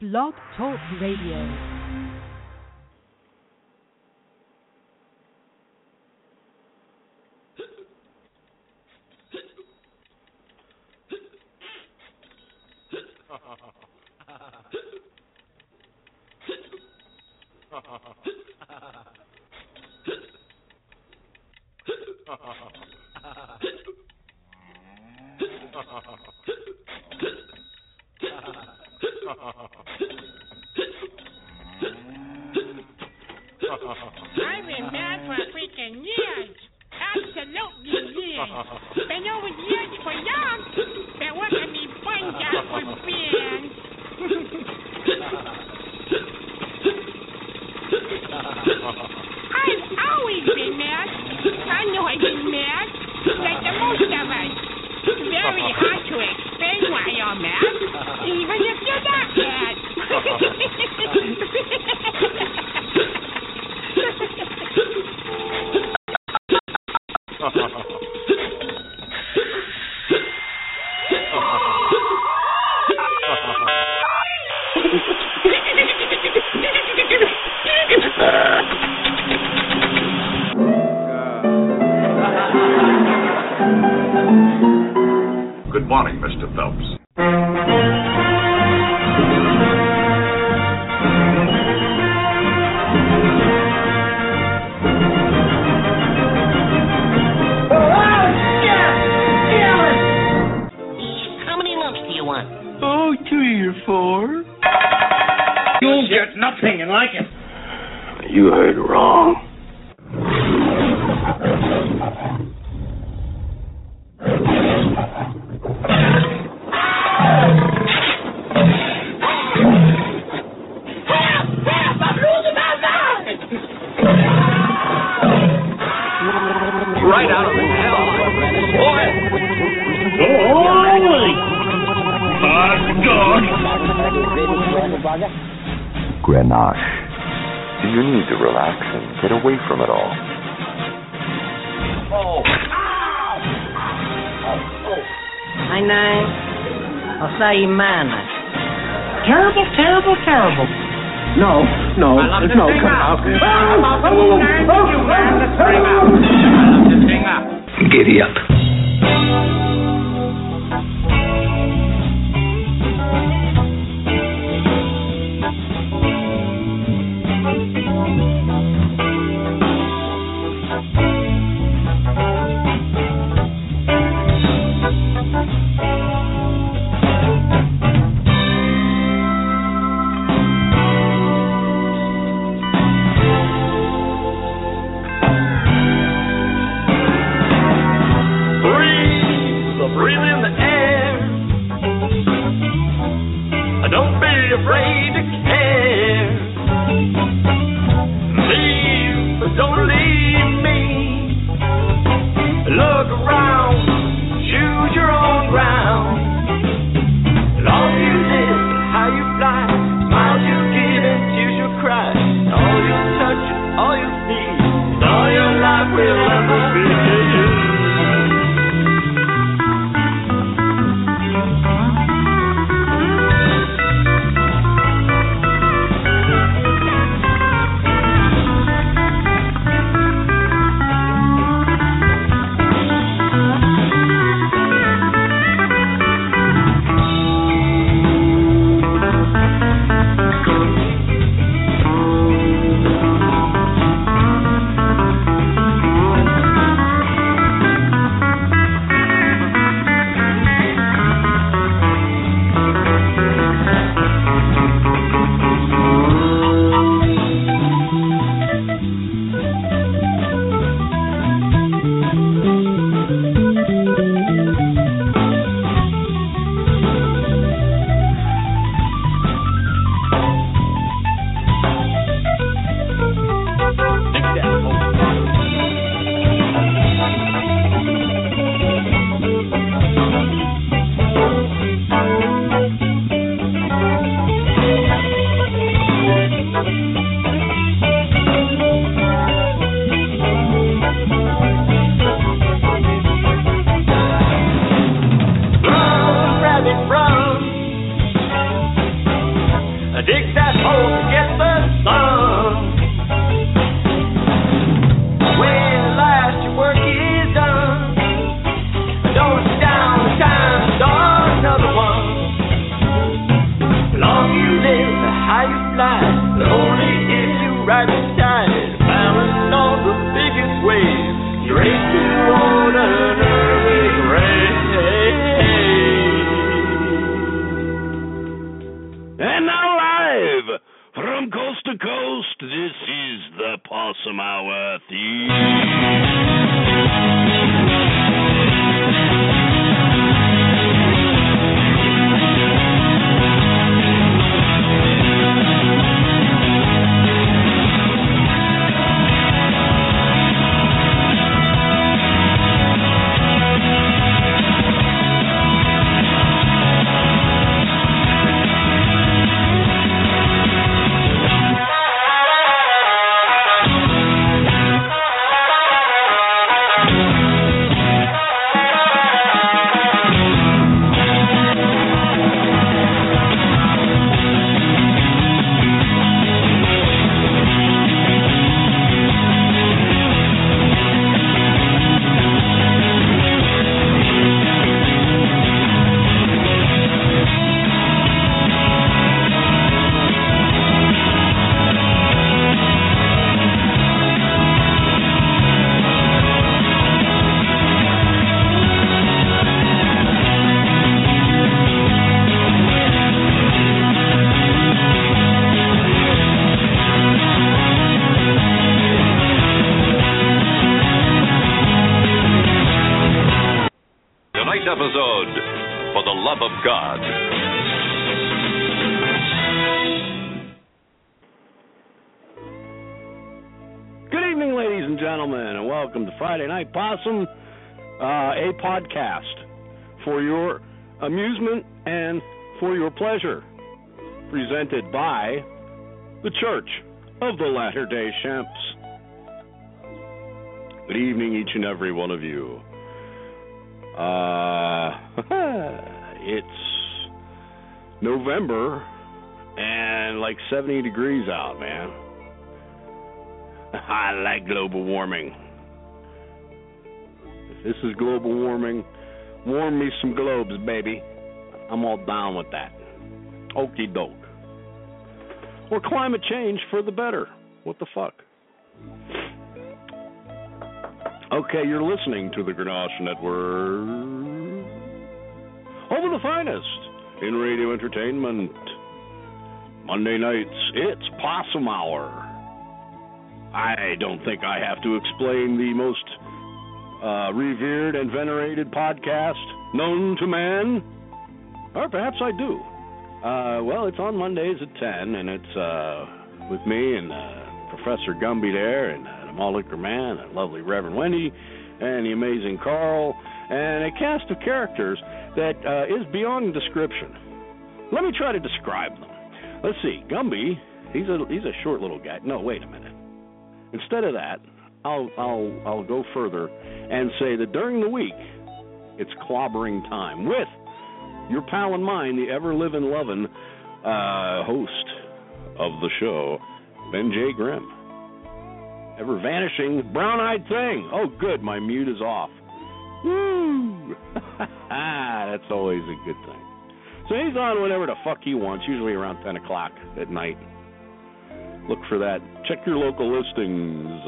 Blog Talk Radio. I've been mad for freaking years. Absolutely years. Been over the edge for young. Been working me buns out for bands. I've always been mad. I know I've been mad. Like the most of us. Very hard to explain why you're mad, even if you're not mad. Good morning, Mr. Phelps. How many lumps do you want? Oh, 3 or 4. You'll get nothing like it. You heard wrong. Right out of hell. Boy. Grenache. You need to relax and get away from it all. Hi, Nine. I'll say you man. Terrible, terrible, terrible. No, there's no Giddy up. Breathe in the air. Don't be afraid to care. Leave, but don't leave me. Look around, choose your own ground. All you live, how you fly, smiles you give and tears you cry. All you touch, all you see, all your life will ever be. slide. But only if you ride beside it, balanced on the biggest waves. Straight toward an early grave. And now live from coast to coast, this is the Possum Hour theme. Episode for the love of God. Good evening, ladies and gentlemen, and welcome to Friday Night Possum, a podcast for your amusement and for your pleasure, presented by the Church of the Latter-day Shemps. Good evening, each and every one of you. It's November and like 70 degrees out, man. I like global warming. If this is global warming, warm me some globes, baby. I'm all down with that. Okie doke. Or climate change for the better. What the fuck? Okay, you're listening to the Grenache Network. Over the finest in radio entertainment. Monday nights, it's Possum Hour. I don't think I have to explain the most revered and venerated podcast known to man. Or perhaps I do. Well, it's on Mondays at 10, and it's with me and Professor Gumby there, and the Malt Liquor Man, and lovely Reverend Wendy, and the amazing Carl, and a cast of characters that is beyond description. Let me try to describe them. Let's see. Gumby, he's a short little guy. No, wait a minute. Instead of that, I'll go further and say that during the week, it's clobbering time with your pal and mine, the ever-living, loving host of the show, Ben J. Grimm. Ever-vanishing, brown-eyed thing. Oh, good, my mute is off. Woo! That's always a good thing. So he's on whenever the fuck he wants, usually around 10 o'clock at night. Look for that. Check your local listings.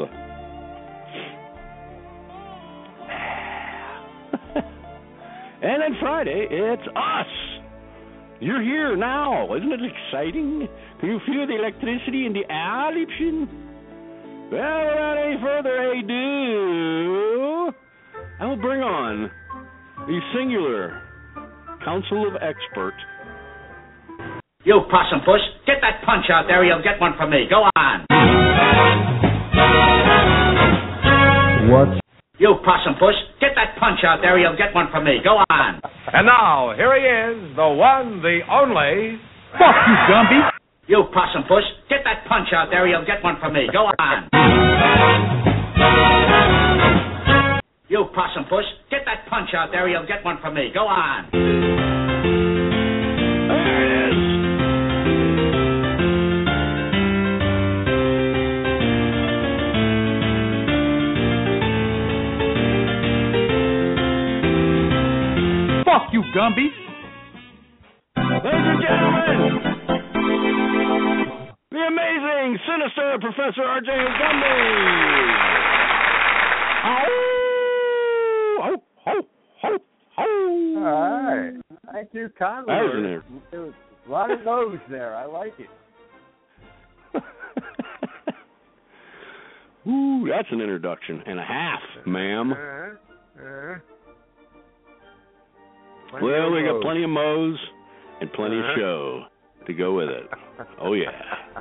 And then Friday, it's us. You're here now. Isn't it exciting? Can you feel the electricity in the air, Liebchen? Well, without any further ado, I will bring on the singular Council of Expert. You possum puss, get that punch out there or you'll get one from me. Go on. What? You possum puss, get that punch out there or you'll get one from me. Go on. And now, here he is, the one, the only... Fuck you, Gumby. You possum puss, get that punch out there or you'll get one from me. Go on. You possum puss, get that punch out there or you'll get one from me. Go on. There it is. Fuck you, Gumby. Ladies and gentlemen, Introducing Sinister Professor R.J. Gumby. Ho, ho, ho, ho. All right. Thank you, Conley. There was a lot of no's there. I like it. Ooh, that's an introduction and a half, ma'am. Well, we got plenty of mo's and plenty of show to go with it. Oh, yeah.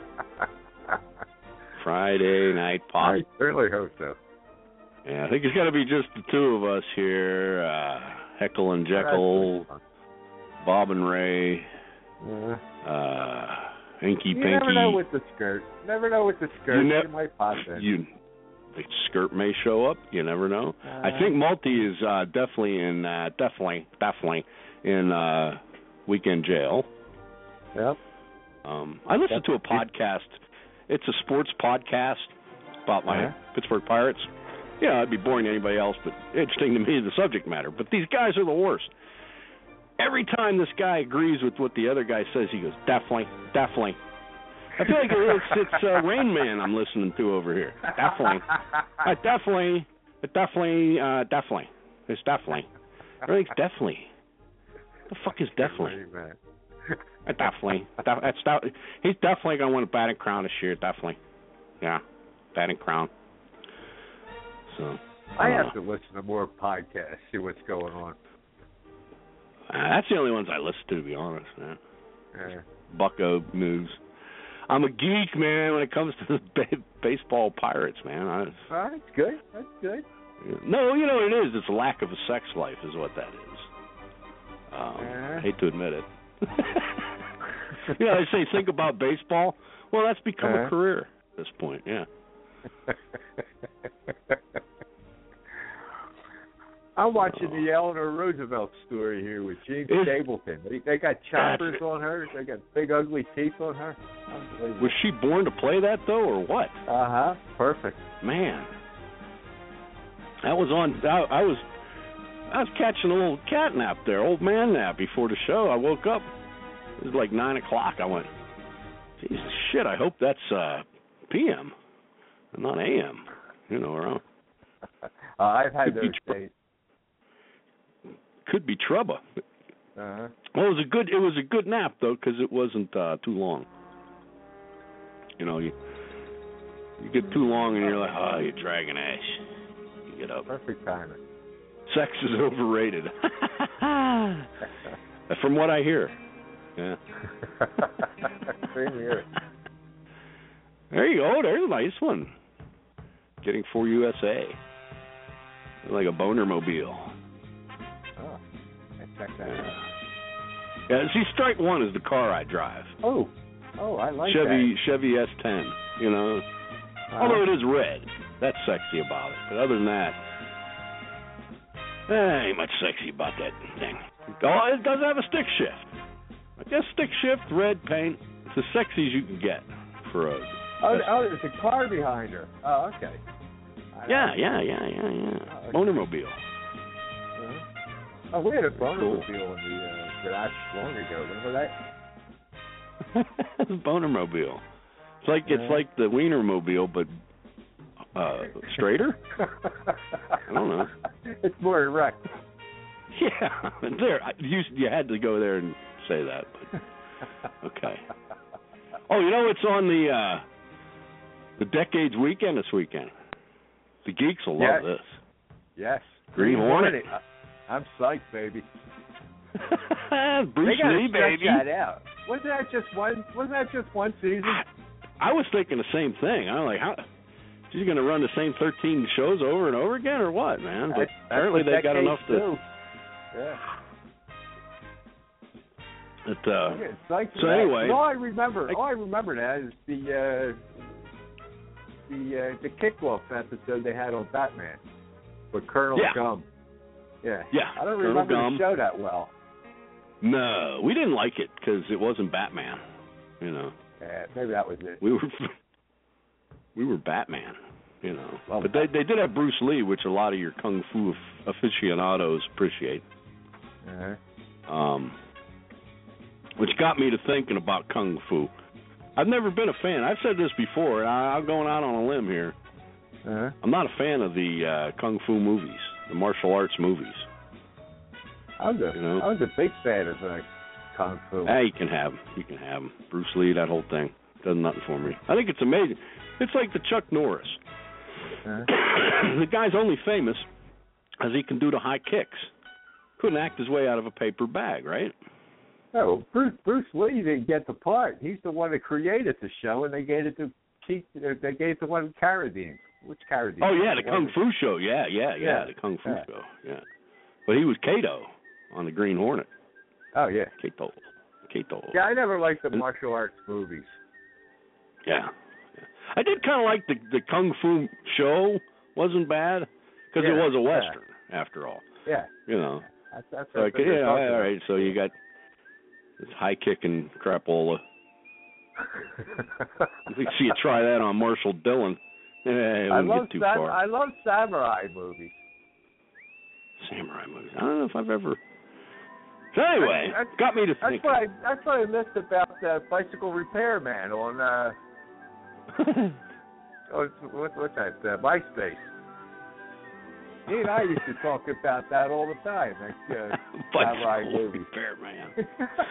Friday night pop. I certainly hope so. Yeah, I think it's got to be just the two of us here. Heckle and Jekyll, Bob and Ray, Inky Pinky. You never know with the skirt. You might pop in. The skirt may show up. You never know. I think Multi is definitely in weekend jail. Yep. I listened to a podcast. It's a sports podcast about my Pittsburgh Pirates. Yeah, it'd be boring to anybody else, but interesting to me, the subject matter. But these guys are the worst. Every time this guy agrees with what the other guy says, he goes, definitely. I feel like it's Rain Man I'm listening to over here. Definitely. It's definitely. Everything's definitely. The fuck is definitely? Definitely. He's definitely going to win a batting crown this year, definitely. Yeah, batting crown. So I have to listen to more podcasts, see what's going on. That's the only ones I listen to be honest, man. Bucko News. I'm a geek, man, when it comes to the baseball Pirates, man. That's good. No, you know what it is? It's a lack of a sex life is what that is. I hate to admit it. You know, they say think about baseball. Well, that's become a career at this point, yeah. I'm watching the Eleanor Roosevelt story here with James Stapleton. They got choppers on her. They got big ugly teeth on her. Was she born to play that though, or what? Perfect. Man, that was on. I was catching a little cat nap there, old man nap before the show. I woke up. It was like 9 o'clock. I went, Jesus shit. I hope that's p.m. and not a.m. You know, around. I've had those days. Could be trouble. Well, it was a good nap though, because it wasn't too long. You know, you get too long and you're like, oh, you're dragging ass. You get up. Perfect timing. Sex is overrated. From what I hear. Yeah. Same here. There you go. There's a nice one. Getting for USA. Like a boner mobile. Check that out. Yeah, see, strike one is the car I drive. Oh, I like Chevy S10, you know. Although it is red. That's sexy about it. But other than that, ain't much sexy about that thing. Oh, it does have a stick shift. I guess stick shift, red paint. It's as sexy as you can get for a... there's a car behind her. Oh, okay. Yeah. Bonermobile. Oh, we had a Bonermobile in the garage long ago. Remember that? Bonermobile. It's like the Wienermobile, but straighter. I don't know. It's more erect. Yeah, you had to go there and say that, but okay. Oh, you know it's on the Decades Weekend this weekend. The geeks will love this. Yes. Green Hornet. I'm psyched, baby. Bruce Lee, baby. That out. Wasn't that just one season? I was thinking the same thing. I'm like, how? She's going to run the same 13 shows over and over again, or what, man? But apparently they got enough to. Yeah. So anyway, all I remember now is the kickoff episode they had on Batman with Colonel Gum. Yeah. I don't remember the show that well. No, we didn't like it because it wasn't Batman. You know. Yeah, maybe that was it. We were Batman. You know. But they did have Bruce Lee, which a lot of your kung fu aficionados appreciate. Uh-huh. Which got me to thinking about kung fu. I've never been a fan. I've said this before. I'm going out on a limb here. Uh-huh. I'm not a fan of the kung fu movies, the martial arts movies. I was a big fan of kung fu. You can have them. Bruce Lee, that whole thing. Does nothing for me. I think it's amazing. It's like the Chuck Norris. The guy's only famous as he can do the high kicks. Couldn't act his way out of a paper bag, right? Oh, Bruce Lee didn't get the part. He's the one that created the show, and they gave it to the one Carradine. Which Carradine? Oh yeah, the Kung Fu show. Yeah, the Kung Fu show. Yeah, but he was Kato on the Green Hornet. Oh yeah, Kato. Yeah, I never liked the martial arts movies. Yeah. I did kind of like the Kung Fu show. Wasn't bad because it was a Western after all. Yeah. You know. That's like, yeah, all right. So you got this high kicking crapola. You see you try that on Marshall Dillon. I love samurai movies. Samurai movies. I don't know if I've ever. So anyway, got me to think. That's what I missed about Bicycle Repairman on what's that? MySpace. He and I used to talk about that all the time. Samurai movies. Repairman.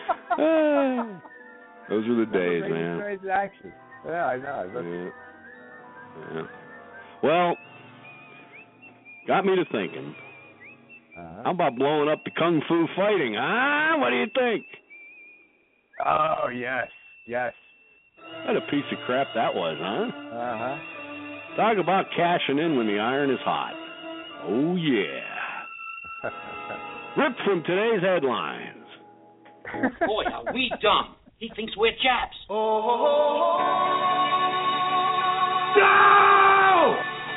Those were the days, man. Transactions. Yeah, I know. Yeah. Well, got me to thinking. How about blowing up the Kung Fu fighting, huh? What do you think? Oh, yes. What a piece of crap that was, huh? Uh-huh. Talk about cashing in when the iron is hot. Oh, yeah. Ripped from today's headlines. Boy, are we dumb. He thinks we're Japs. No!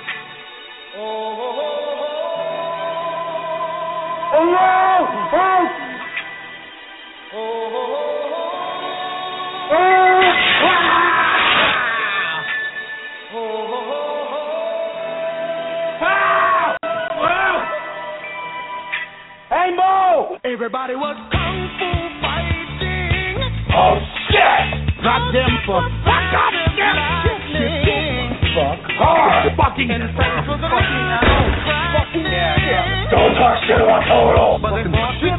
Hey, Mo! Everybody was kung fu fighting. Oh, shit! Drop them fuck. Fuck up them Fuck hard. Fucking and friends was fucking yeah. Don't talk shit about Total. Fucking laughing.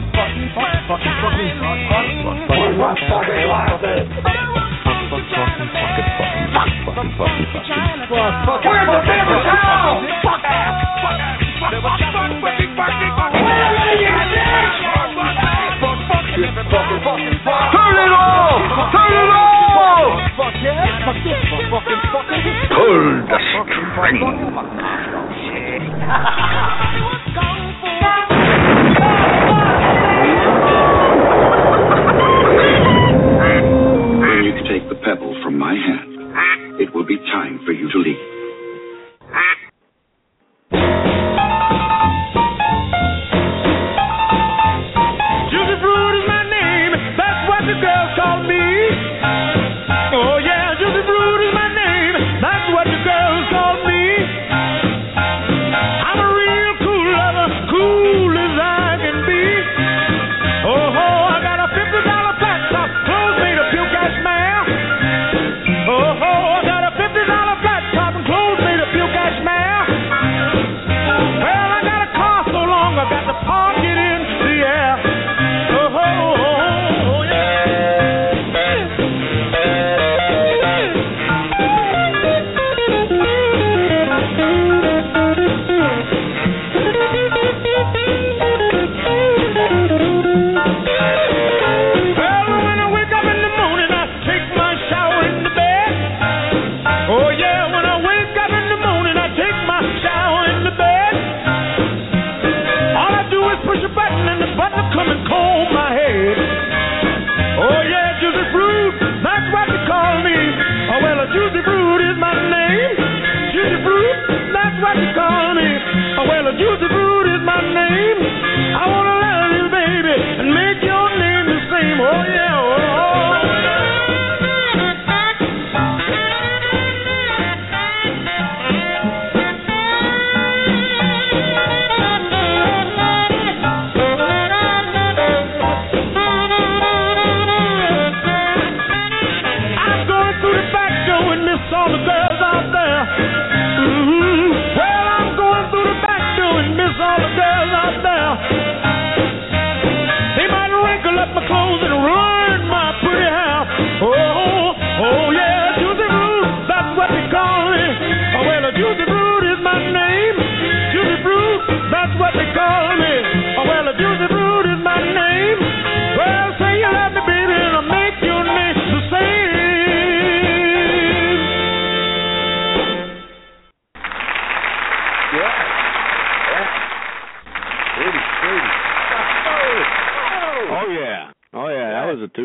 Where's the paper towel? Fuck ass. Turn it off! Fuck yeah. Fuck this. Pull the string. When you take the pebble from my hand, it will be time for you to leave. Juicy Fruit is my name. That's what the girls call me. Oh yeah, Juicy Fruit is my name. That's what the girls call me. I'm a real cool lover, cool as I can be. Oh ho, I got a $50 flat top, clothes made of pure cashmere. Oh ho, I got a $50 flat top and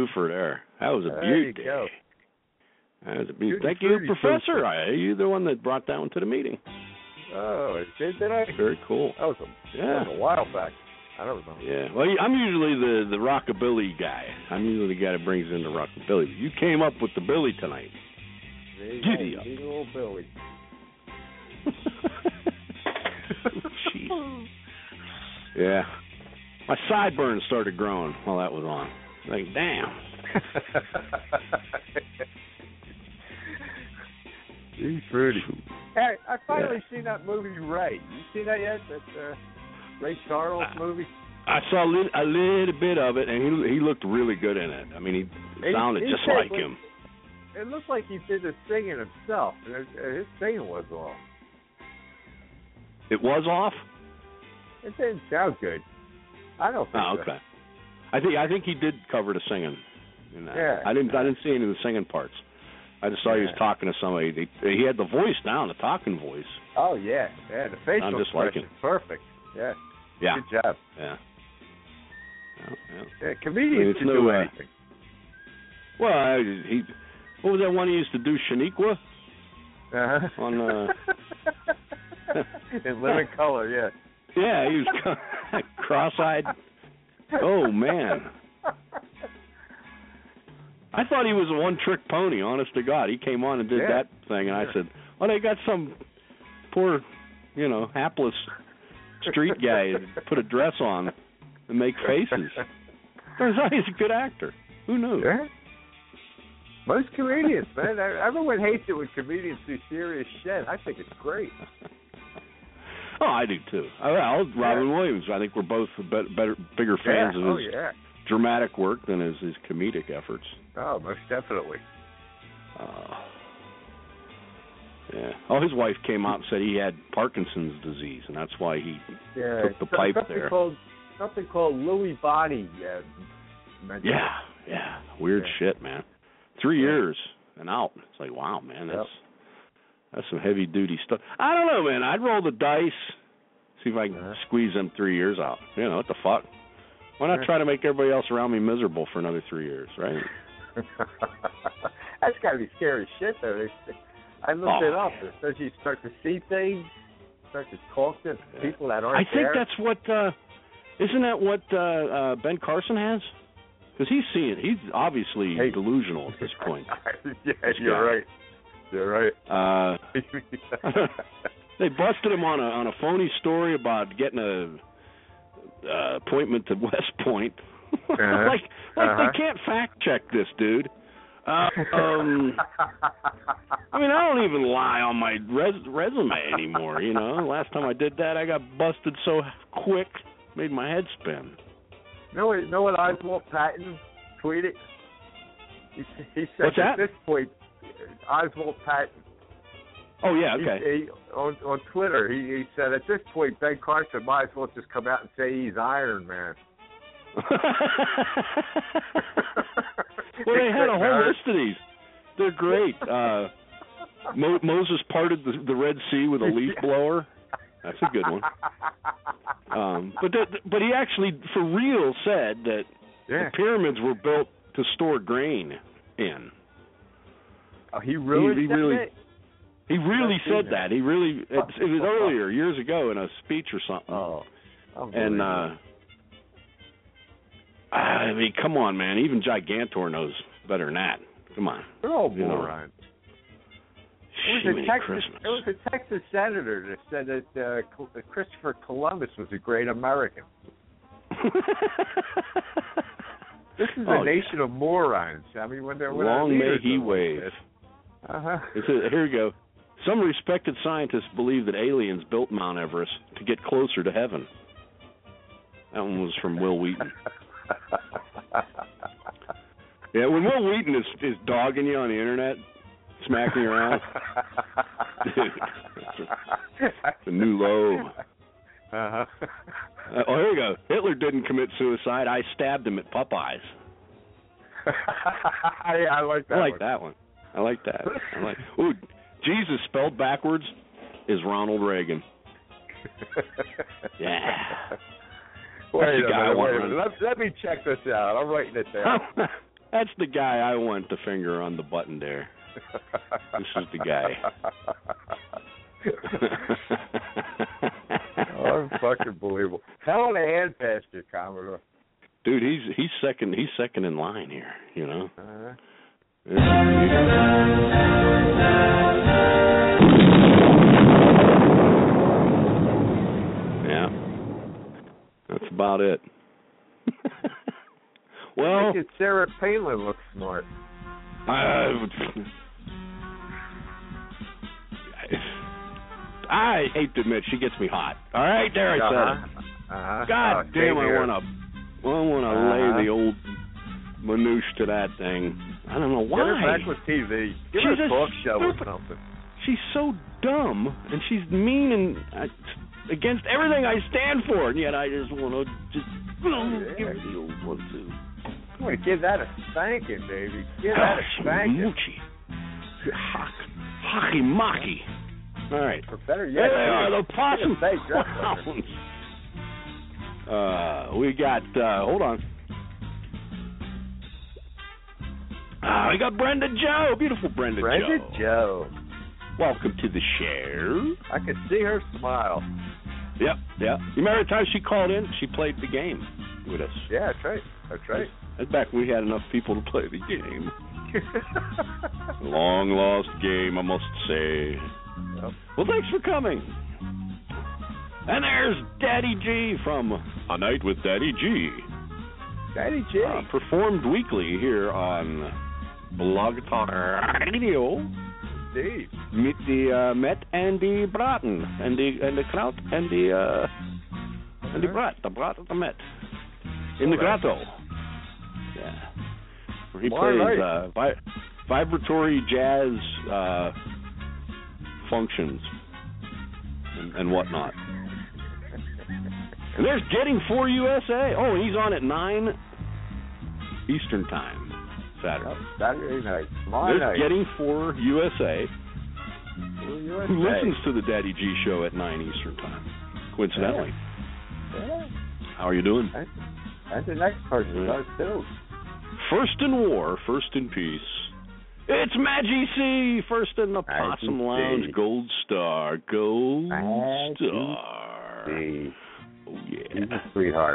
Lucifer there. That was a There beauty. you go. That was a beauty. You're the Thank you, fruity Professor. fruit. You're the one that brought that one to the meeting. Oh, did I? Very cool. That was a while back. I don't know. Yeah. Well, I'm usually the rockabilly guy. I'm usually the guy that brings in the rockabilly. You came up with the Billy tonight. Giddy up. Little Billy. Jeez. Yeah. My sideburns started growing while that was on. Like, damn. He's fruity. Hey, I finally seen that movie, Ray. You seen that yet? That Ray Charles movie? I saw a little bit of it, and he looked really good in it. I mean, he sounded just like him. It looked like he did the singing himself, and his singing was off. It was off? It didn't sound good. I don't think okay. I think he did cover the singing. In that. Yeah. I didn't see any of the singing parts. I just saw he was talking to somebody. He had the voice down, the talking voice. Oh yeah, the facial just like expression, perfect. Yeah. Yeah. Good job. Yeah. Yeah, comedians can do anything. Well, what was that one he used to do, Shaniqua? Uh-huh. On in Living Color, yeah. Yeah, he was cross-eyed. Oh man. I thought he was a one-trick pony, honest to God. He came on and did that thing, and I said, well, they got some poor, hapless street guy to put a dress on and make faces. Turns out he's a good actor. Who knew? Yeah. Most comedians, man. Everyone hates it when comedians do serious shit. I think it's great. Oh, I do, too. Robin Williams, I think we're both bigger fans of his dramatic work than his comedic efforts. Oh, most definitely. Yeah. Oh, his wife came out and said he had Parkinson's disease, and that's why he took the pipe there. Something called Lewy body. Yeah. Weird shit, man. 3 years and out. It's like, wow, man, that's some heavy duty stuff. I don't know, man. I'd roll the dice, see if I can squeeze them 3 years out. What the fuck? Why not try to make everybody else around me miserable for another 3 years, right? That's got to be scary shit, though. I looked it up. It says you start to see things, start to talk to people that aren't there. I think that's what, isn't that what Ben Carson has? Because he's seeing it. He's obviously delusional at this point. Yeah, you're right. You're right. They busted him on a phony story about getting a appointment to West Point. Like they can't fact check this, dude. I mean, I don't even lie on my resume anymore. Last time I did that, I got busted so quick, made my head spin. You know what Oswald Patton tweeted? He said What's that? At this point, Oswald Patton. Oh yeah, okay. On Twitter, he said at this point Ben Carson might as well just come out and say he's Iron Man. Well, they had a whole list of these. They're great. Moses parted the Red Sea with a leaf blower. That's a good one. But he actually, for real, said that the pyramids were built to store grain in. Oh, he really said that? He really said that. He really. It was earlier, years ago, in a speech or something. Oh. And I mean, come on, man. Even Gigantor knows better than that. Come on. They're all morons. It was a Texas senator that said that Christopher Columbus was a great American. This is a nation of morons. I mean, when they're long may he wave. Here we go. Some respected scientists believe that aliens built Mount Everest to get closer to heaven. That one was from Will Wheaton. Yeah, when Will Wheaton is dogging you on the internet, smacking you around, dude, that's a new low. Oh, here we go. Hitler didn't commit suicide. I stabbed him at Popeyes. I like that. I like that. Ooh, Jesus spelled backwards is Ronald Reagan. Yeah. Wait a minute. Let me check this out. I'm writing it down. That's the guy I want to finger on the button there. This is the guy. Oh, fucking believable. Hell of a hand past you, Commodore. Dude, he's second in line here, you know. Yeah. That's about it. Well, I think Sarah Palin looks smart. I hate to admit, she gets me hot. All right, there I said. God damn, I want to lay the old manoosh to that thing. I don't know why. Get her back with TV. Give her a talk show or something. She's so dumb, and she's mean and against everything I stand for, and yet I just want to give her the old one, too. Come on, give that a spanking, baby. Give that a spanking. Hockey mocky. All right. Or better yet, there they are, the possum clowns. We got, hold on. We got Brenda Joe. Beautiful Brenda Joe. Welcome to the show. I could see her smile. Yep. You remember the time she called in? She played the game with us. Yeah, that's right. That's back when we had enough people to play the game. Long lost game, I must say. Yep. Well, thanks for coming. And there's Daddy G from A Night with Daddy G. Daddy G. Performed weekly here on Blog Talk Radio. Indeed. Mit the Met and the Braten and the Kraut and the Brat, the Brat of the Met in the Grotto. Yeah, where he plays vibratory jazz functions and whatnot. And there's Getting For USA. Oh, and he's on at 9 Eastern Time Saturday night. There's Getting For USA. Who listens to the Daddy G show at 9 Eastern Time, coincidentally. Yeah. How are you doing? And the next person does too. First in war, first in peace. It's Maggie C. First in the Possum Lounge. Gold Star. Oh, yeah. He's a sweetheart.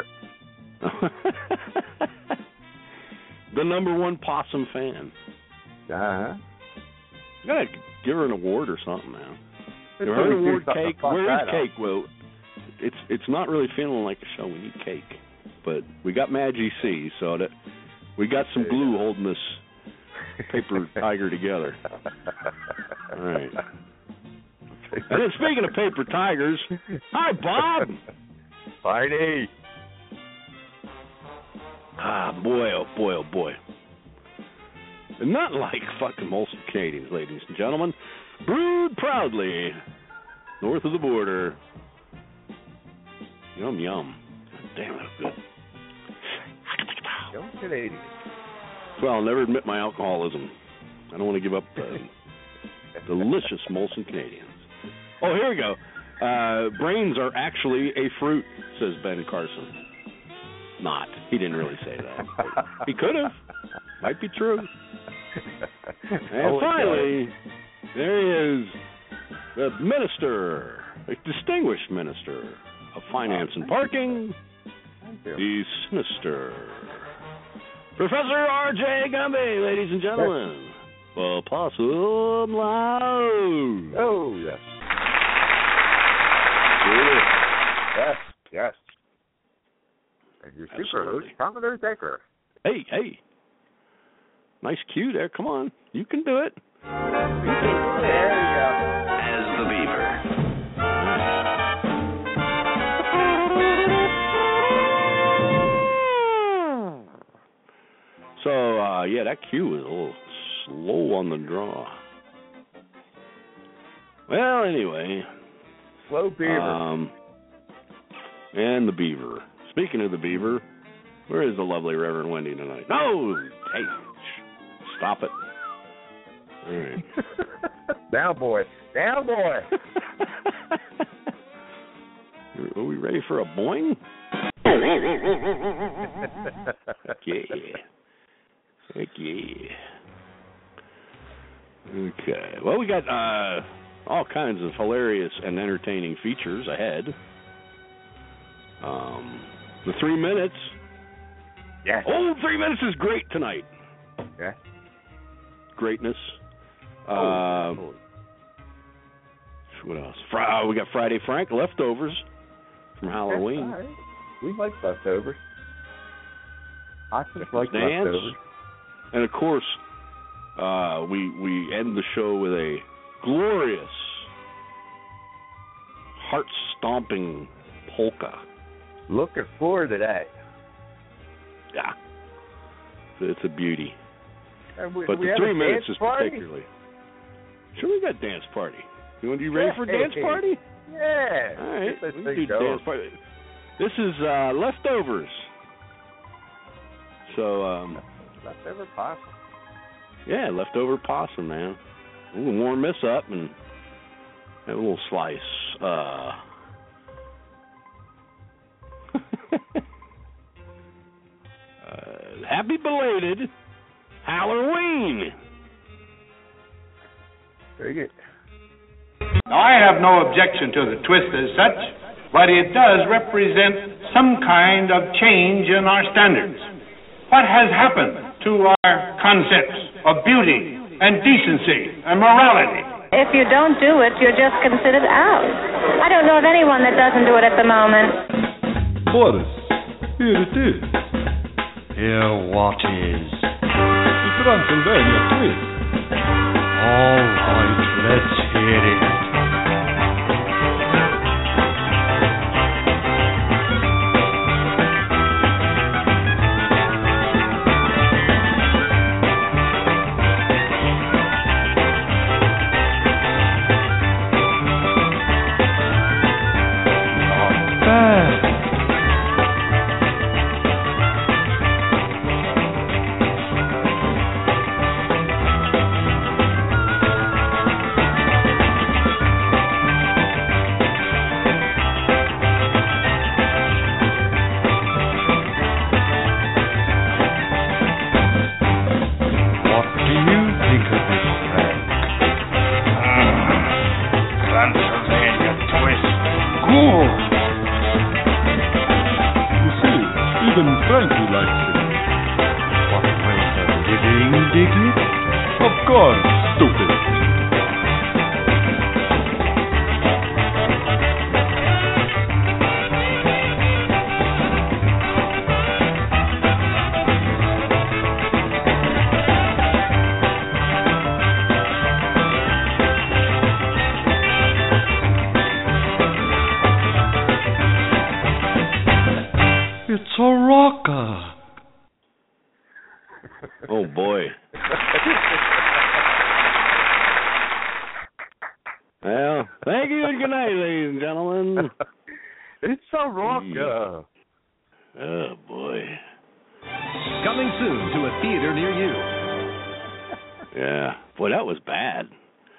The number one Possum fan. You gotta give her an award or something now. Give her an award cake. Where is cake? Well, it's not really feeling like a show. We need cake. But we got Maggie C, so that we got some glue holding this paper tiger together. All right. And then speaking of paper tigers, hi, Bob. Barney. Boy, oh boy. And not like fucking Molson Canadians, ladies and gentlemen. Brewed proudly north of the border. Yum. Damn, that's good. Young Canadian. Well, I'll never admit my alcoholism. I don't want to give up delicious Molson Canadians. Oh, here we go. Brains are actually a fruit, says Ben Carson. Not. He didn't really say that. He could have. Might be true. And finally, there he is, the minister, a distinguished minister of finance and parking, the sinister Professor R.J. Gumby, ladies and gentlemen. Well, Possum Lounge. Oh, yes. Yes. And your super host, Commodore Decker. Hey. Nice cue there. Come on. You can do it. There you go. As the Beaver. So, that cue was a little slow on the draw. Well, anyway. Slow Beaver. And the Beaver. Speaking of the Beaver, where is the lovely Reverend Wendy tonight? No! Hey, stop it. All right. Down, boy. Are we ready for a boing? Yeah. Heck yeah. Okay. Well, we got all kinds of hilarious and entertaining features ahead. The 3 minutes. Yeah. Oh, 3 minutes is great tonight. Yeah. Greatness. What else? We got Friday Frank, leftovers from Halloween. Right. We like leftovers. I just like Dance. leftovers. And of course, we end the show with a glorious, heart-stomping polka. Looking forward to that. Yeah. It's a beauty. But the 3 minutes is particularly. Sure, we got dance party. You ready for dance party? Yeah. All right. Let's We can do go. dance party. This is leftovers. So. Leftover possum. Yeah, leftover possum, man. We'll warm this up and have a little slice. Happy belated Halloween. Very good. Now, I have no objection to the twist as such, but it does represent some kind of change in our standards. What has happened to our concepts of beauty and decency and morality? If you don't do it, you're just considered out. I don't know of anyone that doesn't do it at the moment. Boris, here it is. Here what is? The Transylvania twist. All right, let's hear it. Oh, boy. Well, thank you and good night, ladies and gentlemen. It's a rocker. Oh, boy. Coming soon to a theater near you. Yeah. Boy, that was bad.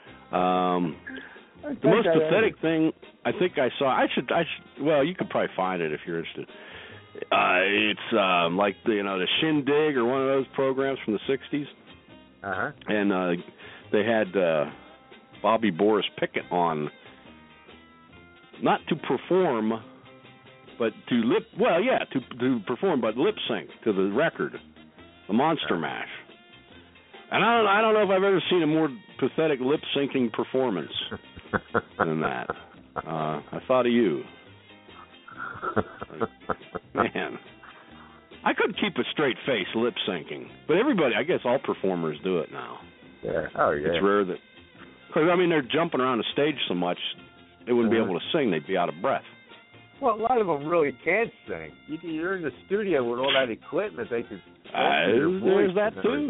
The most pathetic thing I think I saw, well, you could probably find it if you're interested. It's like the Shindig or one of those programs from the 60s. Uh-huh. And they had Bobby Boris Pickett on, not to perform, but to perform, but lip sync to the record, the Monster Mash. And I don't know if I've ever seen a more pathetic lip syncing performance than that. I thought of you. Man, I couldn't keep a straight face lip syncing, but everybody, I guess all performers do it now. Yeah. Oh, yeah. It's rare that, because they're jumping around the stage so much, they wouldn't be able to sing. They'd be out of breath. Well, a lot of them really can't sing. You're in the studio with all that equipment. They could. There's that too.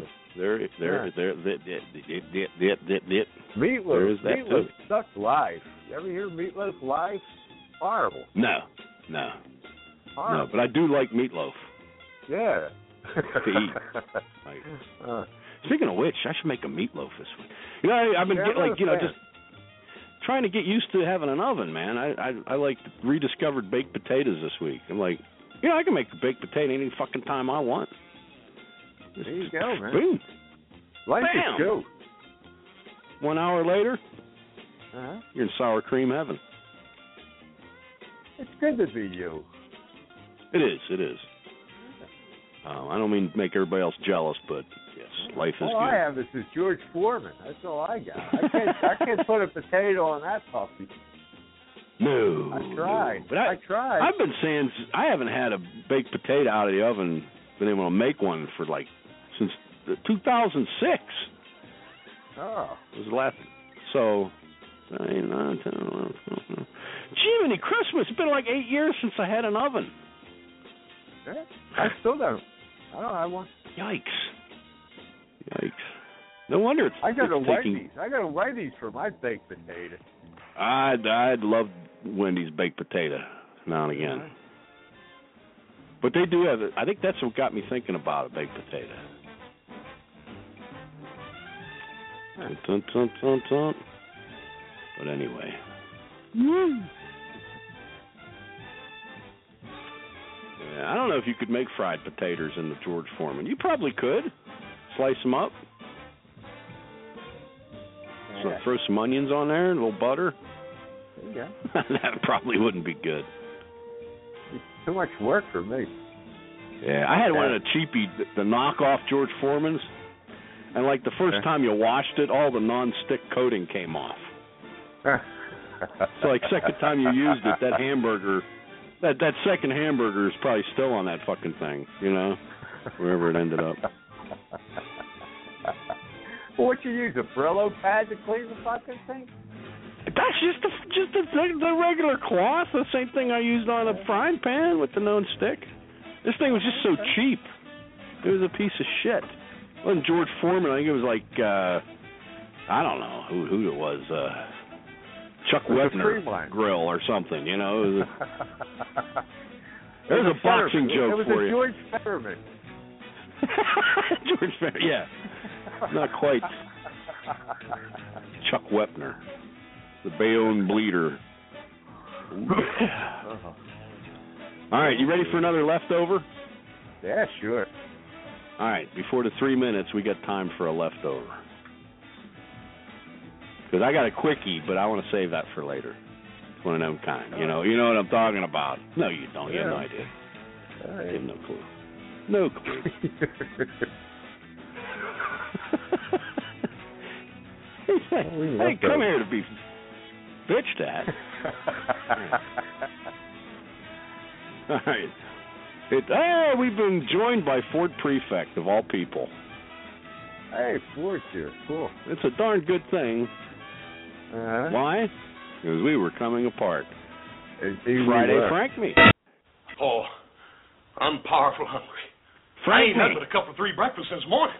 Meatloaf sucks live. You ever hear Meatloaf live? Horrible. No. Horrible. No, but I do like meatloaf. Yeah. To eat. Speaking of which, I should make a meatloaf this week. I've been just trying to get used to having an oven, man. I like rediscovered baked potatoes this week. I'm like, I can make a baked potato any fucking time I want. There you go, man. Boom. Life Bam. is good. 1 hour later, Uh-huh. you're in sour cream heaven. It's good to be you. It is. It is. I don't mean to make everybody else jealous, but yes, life is All good. I have is this George Foreman. That's all I got. I can't put a potato on that puppy. No. I tried. No. But I tried. I've been saying I haven't had a baked potato out of the oven, been able to make one for since 2006. Oh. It was the last. So, 9, 10, 11, 12. Jiminy Christmas! It's been 8 years since I had an oven. Yeah, I still don't. I don't have one. Yikes! No wonder it's. I got a it's taking, Wendy's. I got a Wendy's for my baked potato. I'd love Wendy's baked potato now and again. Yeah. But they do have it. I think that's what got me thinking about a baked potato. Huh. Dun, dun, dun, dun. But anyway. Yeah, I don't know if you could make fried potatoes in the George Foreman. You probably could. Slice them up. So Yeah. throw some onions on there and a little butter. Yeah. That probably wouldn't be good. It's too much work for me. Yeah, I had one of the cheapie, the knockoff George Foreman's, and the first time you washed it, all the non-stick coating came off. So second time you used it, that hamburger, that second hamburger is probably still on that fucking thing, wherever it ended up. Well, what you use, a Brillo pad to clean the fucking thing? That's just the regular cloth, the same thing I used on a frying pan with the non-stick. This thing was just so cheap. It was a piece of shit. It wasn't George Foreman. I think it was I don't know who it was. Chuck Webner grill or something, It was a boxing joke for you. It was a George Fetterman. George Fetterman, yeah. Not quite. Chuck Wepner, the Bayonne Bleeder. All right, you ready for another leftover? Yeah, sure. All right, before the 3 minutes, we got time for a leftover. Because I got a quickie, but I want to save that for later. It's one of them kind. You know what I'm talking about. No, you don't. You have no idea. You have no clue. No clue. Hey, come here to be bitched at. All right. We've been joined by Fort Prefect, of all people. Hey, Fort's here. Cool. It's a darn good thing. Why? Because we were coming apart. Friday Frank me. Oh, I'm powerful hungry. Frank I ain't had me. but a couple of 3 breakfasts since morning.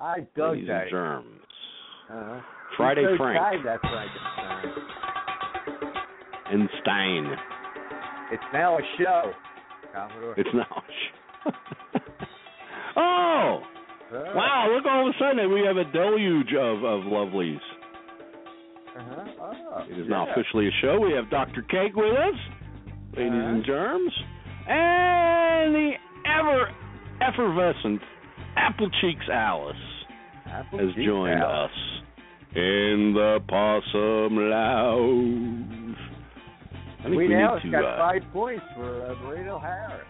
I dug Ladies that. and germs. Friday Friday Frank. That Frankenstein. And Stein. It's now a show, Commodore. It's now a show. Oh! Wow, look, all of a sudden we have a deluge of lovelies. It is now officially a show. We have Dr. Cake with us, ladies and germs, and the ever-effervescent Apple Cheeks Alice has joined us in the Possum Lounge. We now got 5 points for Maureen O'Hara.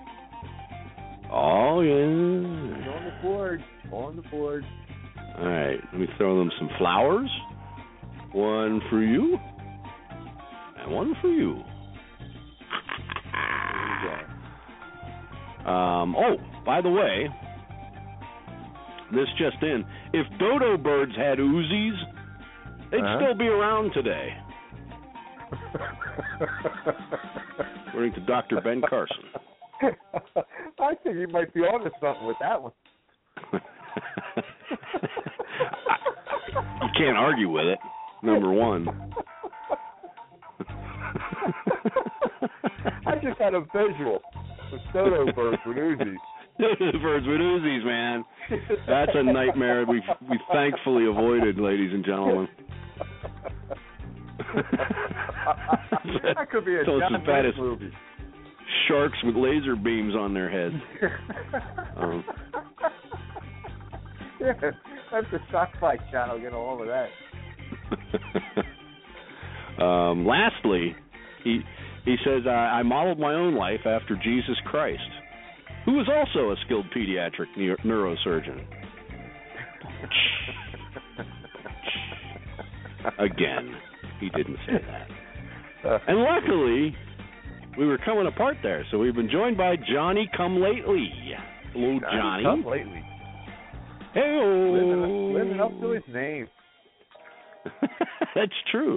Oh, yeah. On the board. On the board. All right. Let me throw them some flowers. One for you. And one for you. Oh, by the way, this just in. If dodo birds had Uzis, they'd still be around today. According to Dr. Ben Carson. I think you might be onto something with that one. You can't argue with it, number one. I just had a visual with dodo birds with Uzis. Dodo birds with Uzis, man. That's a nightmare we thankfully avoided, ladies and gentlemen. That could be a John Wayne movie. Sharks with laser beams on their heads. Yeah, that's the Sci-Fi Channel. Get all of that. Lastly, he says, I modeled my own life after Jesus Christ, who was also a skilled pediatric neurosurgeon. Again, he didn't say that. And luckily, we were coming apart there, so we've been joined by Johnny Come Lately. Hello, Johnny. Come Lately. Hey-o. Living up to his name. That's true.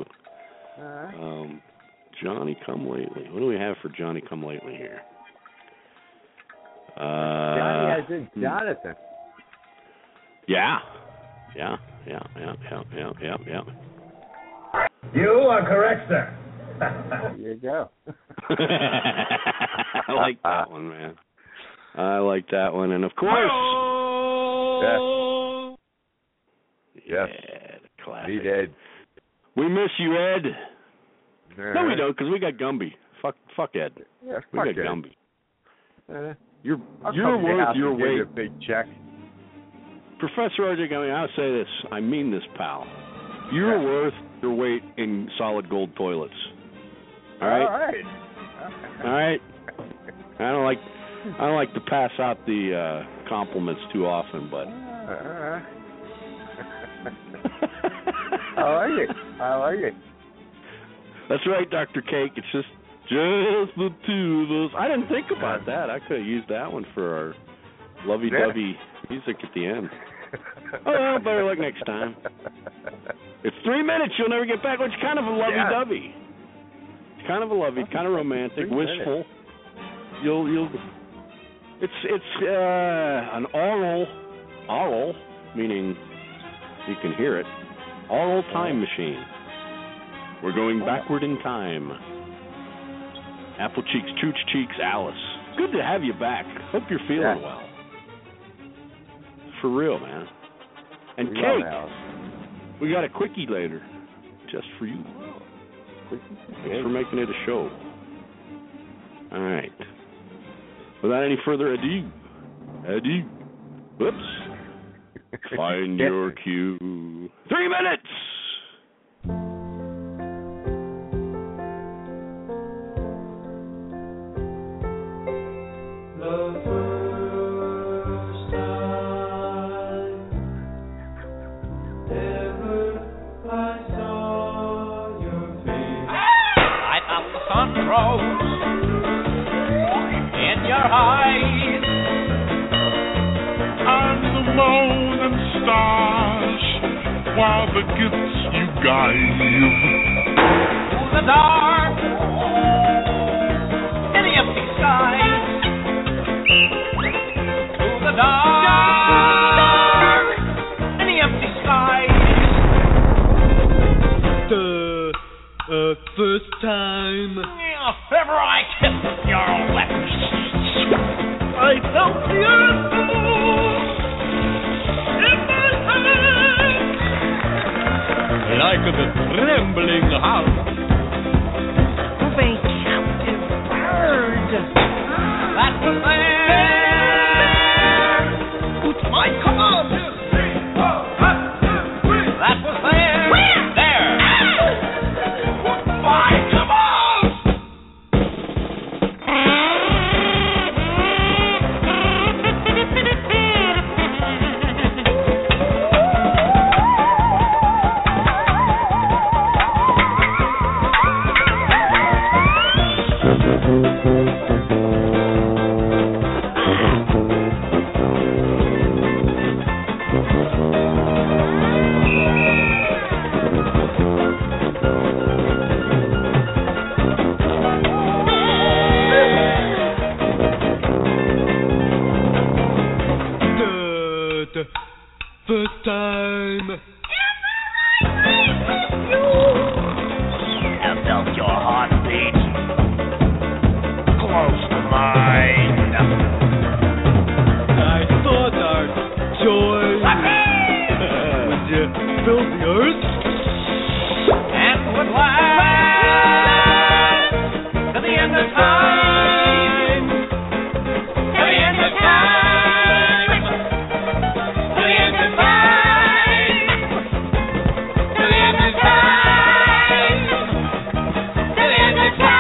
Johnny Come Lately. What do we have for Johnny Come Lately here? Johnny as in Jonathan. Yeah. You are correct, sir. There you go. I like that one, man. I like that one. And, of course... Yes. The classic. Meet Ed. We miss you, Ed. No, we don't, because we got Gumby. Fuck Ed. Yeah, we got Ed. Gumby. You're worth your weight. A big check. Professor R.J. Gumby, I'll say this. I mean this, pal. You're worth your weight in solid gold toilets. All right. All right. I don't like to pass out the compliments too often, but. I like it. That's right, Dr. Cake. It's just the two of us. I didn't think about that. I could have used that one for our lovey-dovey music at the end. Oh, well, better luck next time. It's 3 minutes. You'll never get back. It's kind of a lovey-dovey. It's kind of a lovey, kind of romantic, wistful. It's an aural, meaning you can hear it. Aural time machine. We're going backward in time. Apple Cheeks, Chooch Cheeks, Alice. Good to have you back. Hope you're feeling well. For real, man. And Cake, we got a quickie later, just for you. Thanks for making it a show. All right. Without any further ado. Whoops. Find your cue. 3 minutes! The first time ever I saw your face, I thought the sun rose in your eyes, and the moon and stars, while the gifts you gave through the dark, in the empty skies, through the dark, The first time If ever I kissed your lips, I felt the earth move in my hands, like the trembling house of a captive bird. That was there. It's my command. That was there. There. My command. The first time I felt your heartbeat close to mine. I thought our joy would fill the earth And would last to the end of time. To the end of time. To the end of time. To the end of time. To the end of time.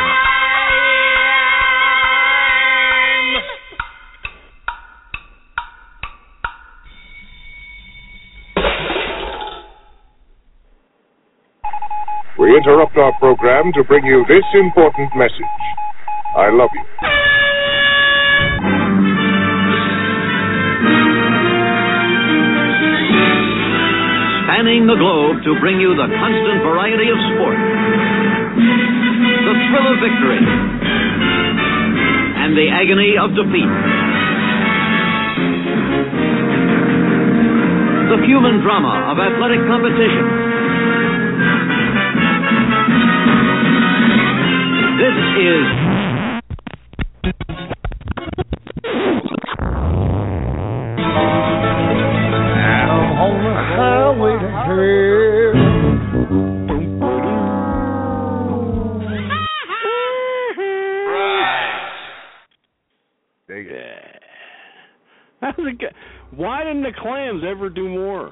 We interrupt our program to bring you this important message. I love you. Spanning the globe to bring you the constant variety of sport, the thrill of victory, and the agony of defeat. The human drama of athletic competition. This is I'm on the highway to That was a good. Why didn't the Clams ever do more?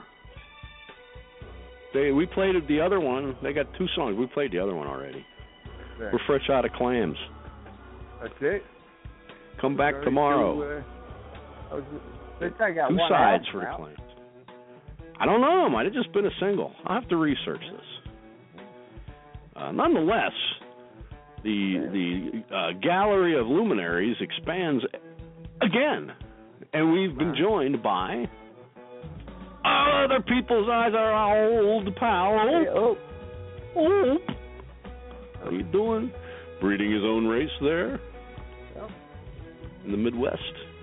We played the other one. They got 2 songs. We played the other one already. We're fresh out of Clams. That's it. Come back tomorrow. I got 2 one sides album for the out. Clams. I don't know. It might have just been a single. I'll have to research this. Nonetheless, the gallery of luminaries expands again, and we've been joined by other people's eyes, our old pal. Ope. How you doing? Breeding his own race there in the Midwest.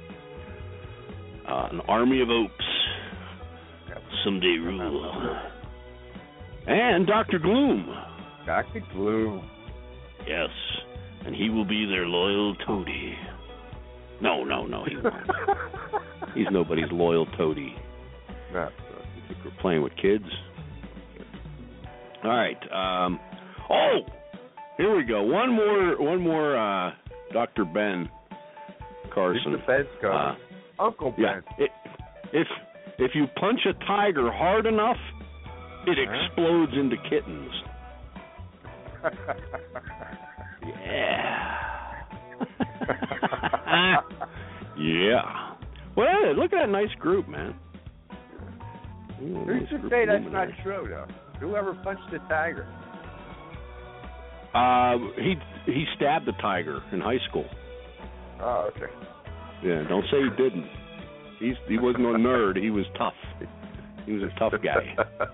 An army of Opes. Someday rule. And Dr. Gloom. Dr. Gloom. Yes. And he will be their loyal toady. No, he won't. He's nobody's loyal toady. No. You think we're playing with kids? All right. Here we go. One more. Dr. Ben Carson. Mr. Ben Carson. Uncle Ben. Yeah. If you punch a tiger hard enough, it explodes into kittens. Yeah. Yeah. Well, look at that nice group, man. Who's to say that's not true, though? Whoever punched the tiger? He stabbed the tiger in high school. Oh, okay. Yeah, don't say he didn't. He wasn't a nerd. He was tough. He was a tough guy.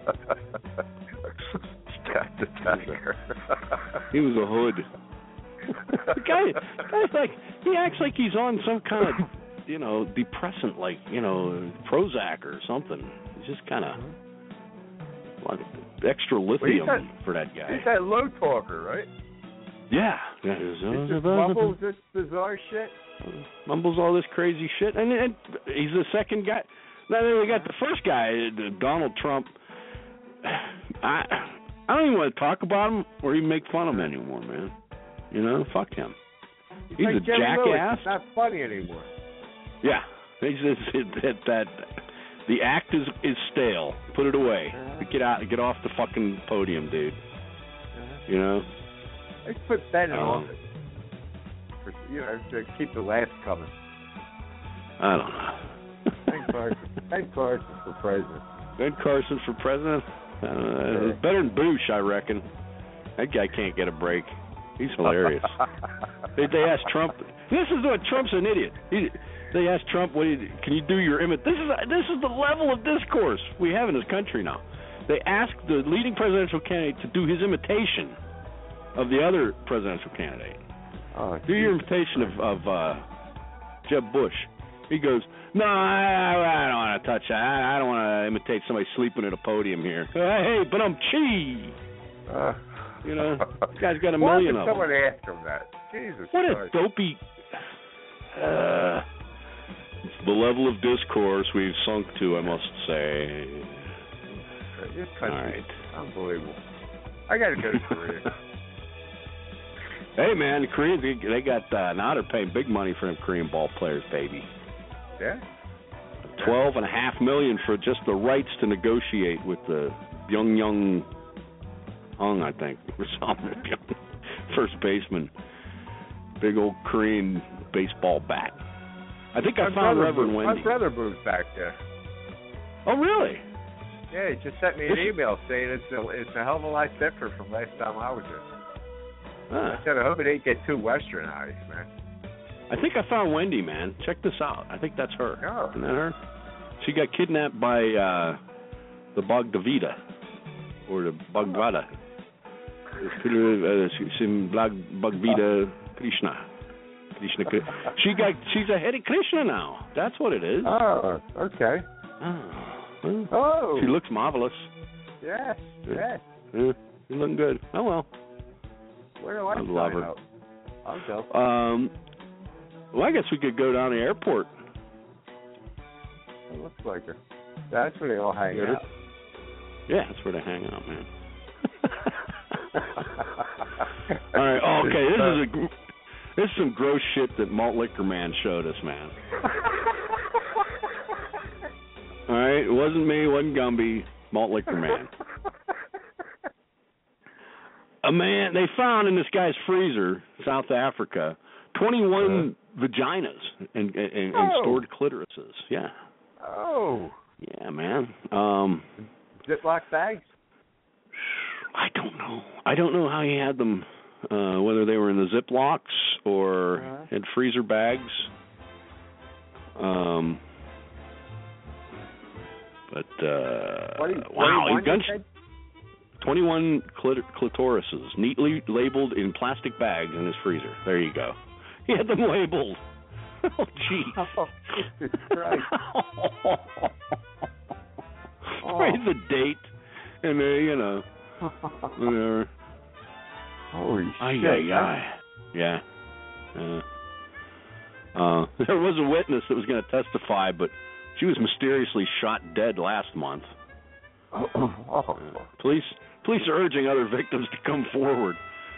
Stabbed the tiger. He was a hood. The guy's like, he acts like he's on some kind of, depressant, like, Prozac or something. He's just kind of, extra lithium for that guy. He's that low talker, right? Yeah. He just mumbles this bizarre shit. Mumbles all this crazy shit, and he's the second guy. Now then we got the first guy, Donald Trump. I don't even want to talk about him or even make fun of him anymore, man. You know, fuck him. He's like a Jerry jackass. Lewis. It's not funny anymore. Yeah, he's that the act is stale. Put it away. Get off the fucking podium, dude. You know. Let's put Ben in office. To keep the laughs coming. I don't know. Ben Carson for president. Ben Carson for president? It's better than Bush, I reckon. That guy can't get a break. He's hilarious. They asked Trump. This is what Trump's an idiot. They asked Trump, "Can you do your image?" This is the level of discourse we have in this country now. They asked the leading presidential candidate to do his imitation of the other presidential candidate. Do your imitation of Jeb Bush. He goes, "No, I don't want to touch that. I don't want to imitate somebody sleeping at a podium here. Hey, but I'm cheese." You know, this guy's got a million of them. Someone ask him that. Jesus what Christ. A dopey. It's the level of discourse we've sunk to, I must say. This country is unbelievable. I got to go to Korea. Hey, man, the Koreans, they got, now they're paying big money for them Korean ball players, baby. Yeah? $12.5 million for just the rights to negotiate with the Byung Hung, I think, first baseman. Big old Korean baseball bat. I think I found Reverend Wendy. My brother moved back there. Oh, really? Yeah, he just sent me an email saying it's a hell of a lot different from last time I was there. I said, I hope it didn't get too westernized, man. I think I found Wendy, man. Check this out. I think that's her. Oh. Isn't that her? She got kidnapped by the Bhagavata, or the Bhagavata. Bhagavata Krishna. She's a Hare Krishna now. That's what it is. Oh, okay. Oh. She looks marvelous. Yes, yes. Yeah, she's looking good. Oh, well. Where do I love her. out? I'll go. Well, I guess we could go down to the airport. It looks like her. That's where they all hang out. Yeah, that's where they hang out, man. All right. Okay. This is some gross shit that Malt Liquor Man showed us, man. All right. It wasn't me. It wasn't Gumby. Malt Liquor Man. A man, they found in this guy's freezer, South Africa, 21 vaginas and stored clitorises. Yeah. Oh. Yeah, man. Ziploc bags? I don't know. I don't know how he had them, whether they were in the Ziplocs or in freezer bags. Wow, he 21 clitorises, neatly labeled in plastic bags in his freezer. There you go. He had them labeled. Oh, gee. Oh, Jesus Christ. The date and, whatever. Holy shit. Yeah. There was a witness that was going to testify, but she was mysteriously shot dead last month. Police are urging other victims to come forward.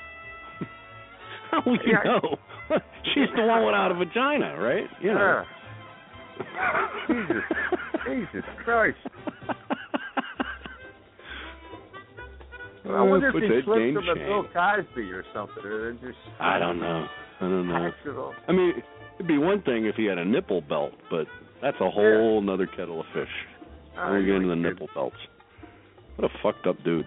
How will you know? She's the one without a vagina, right? You know. Jesus Christ. I wonder if he slipped from a Bill Cosby or something. Or just I don't know. I mean, it'd be one thing if he had a nipple belt, but that's a whole nother kettle of fish. We're getting into the nipple belts. What a fucked up dude.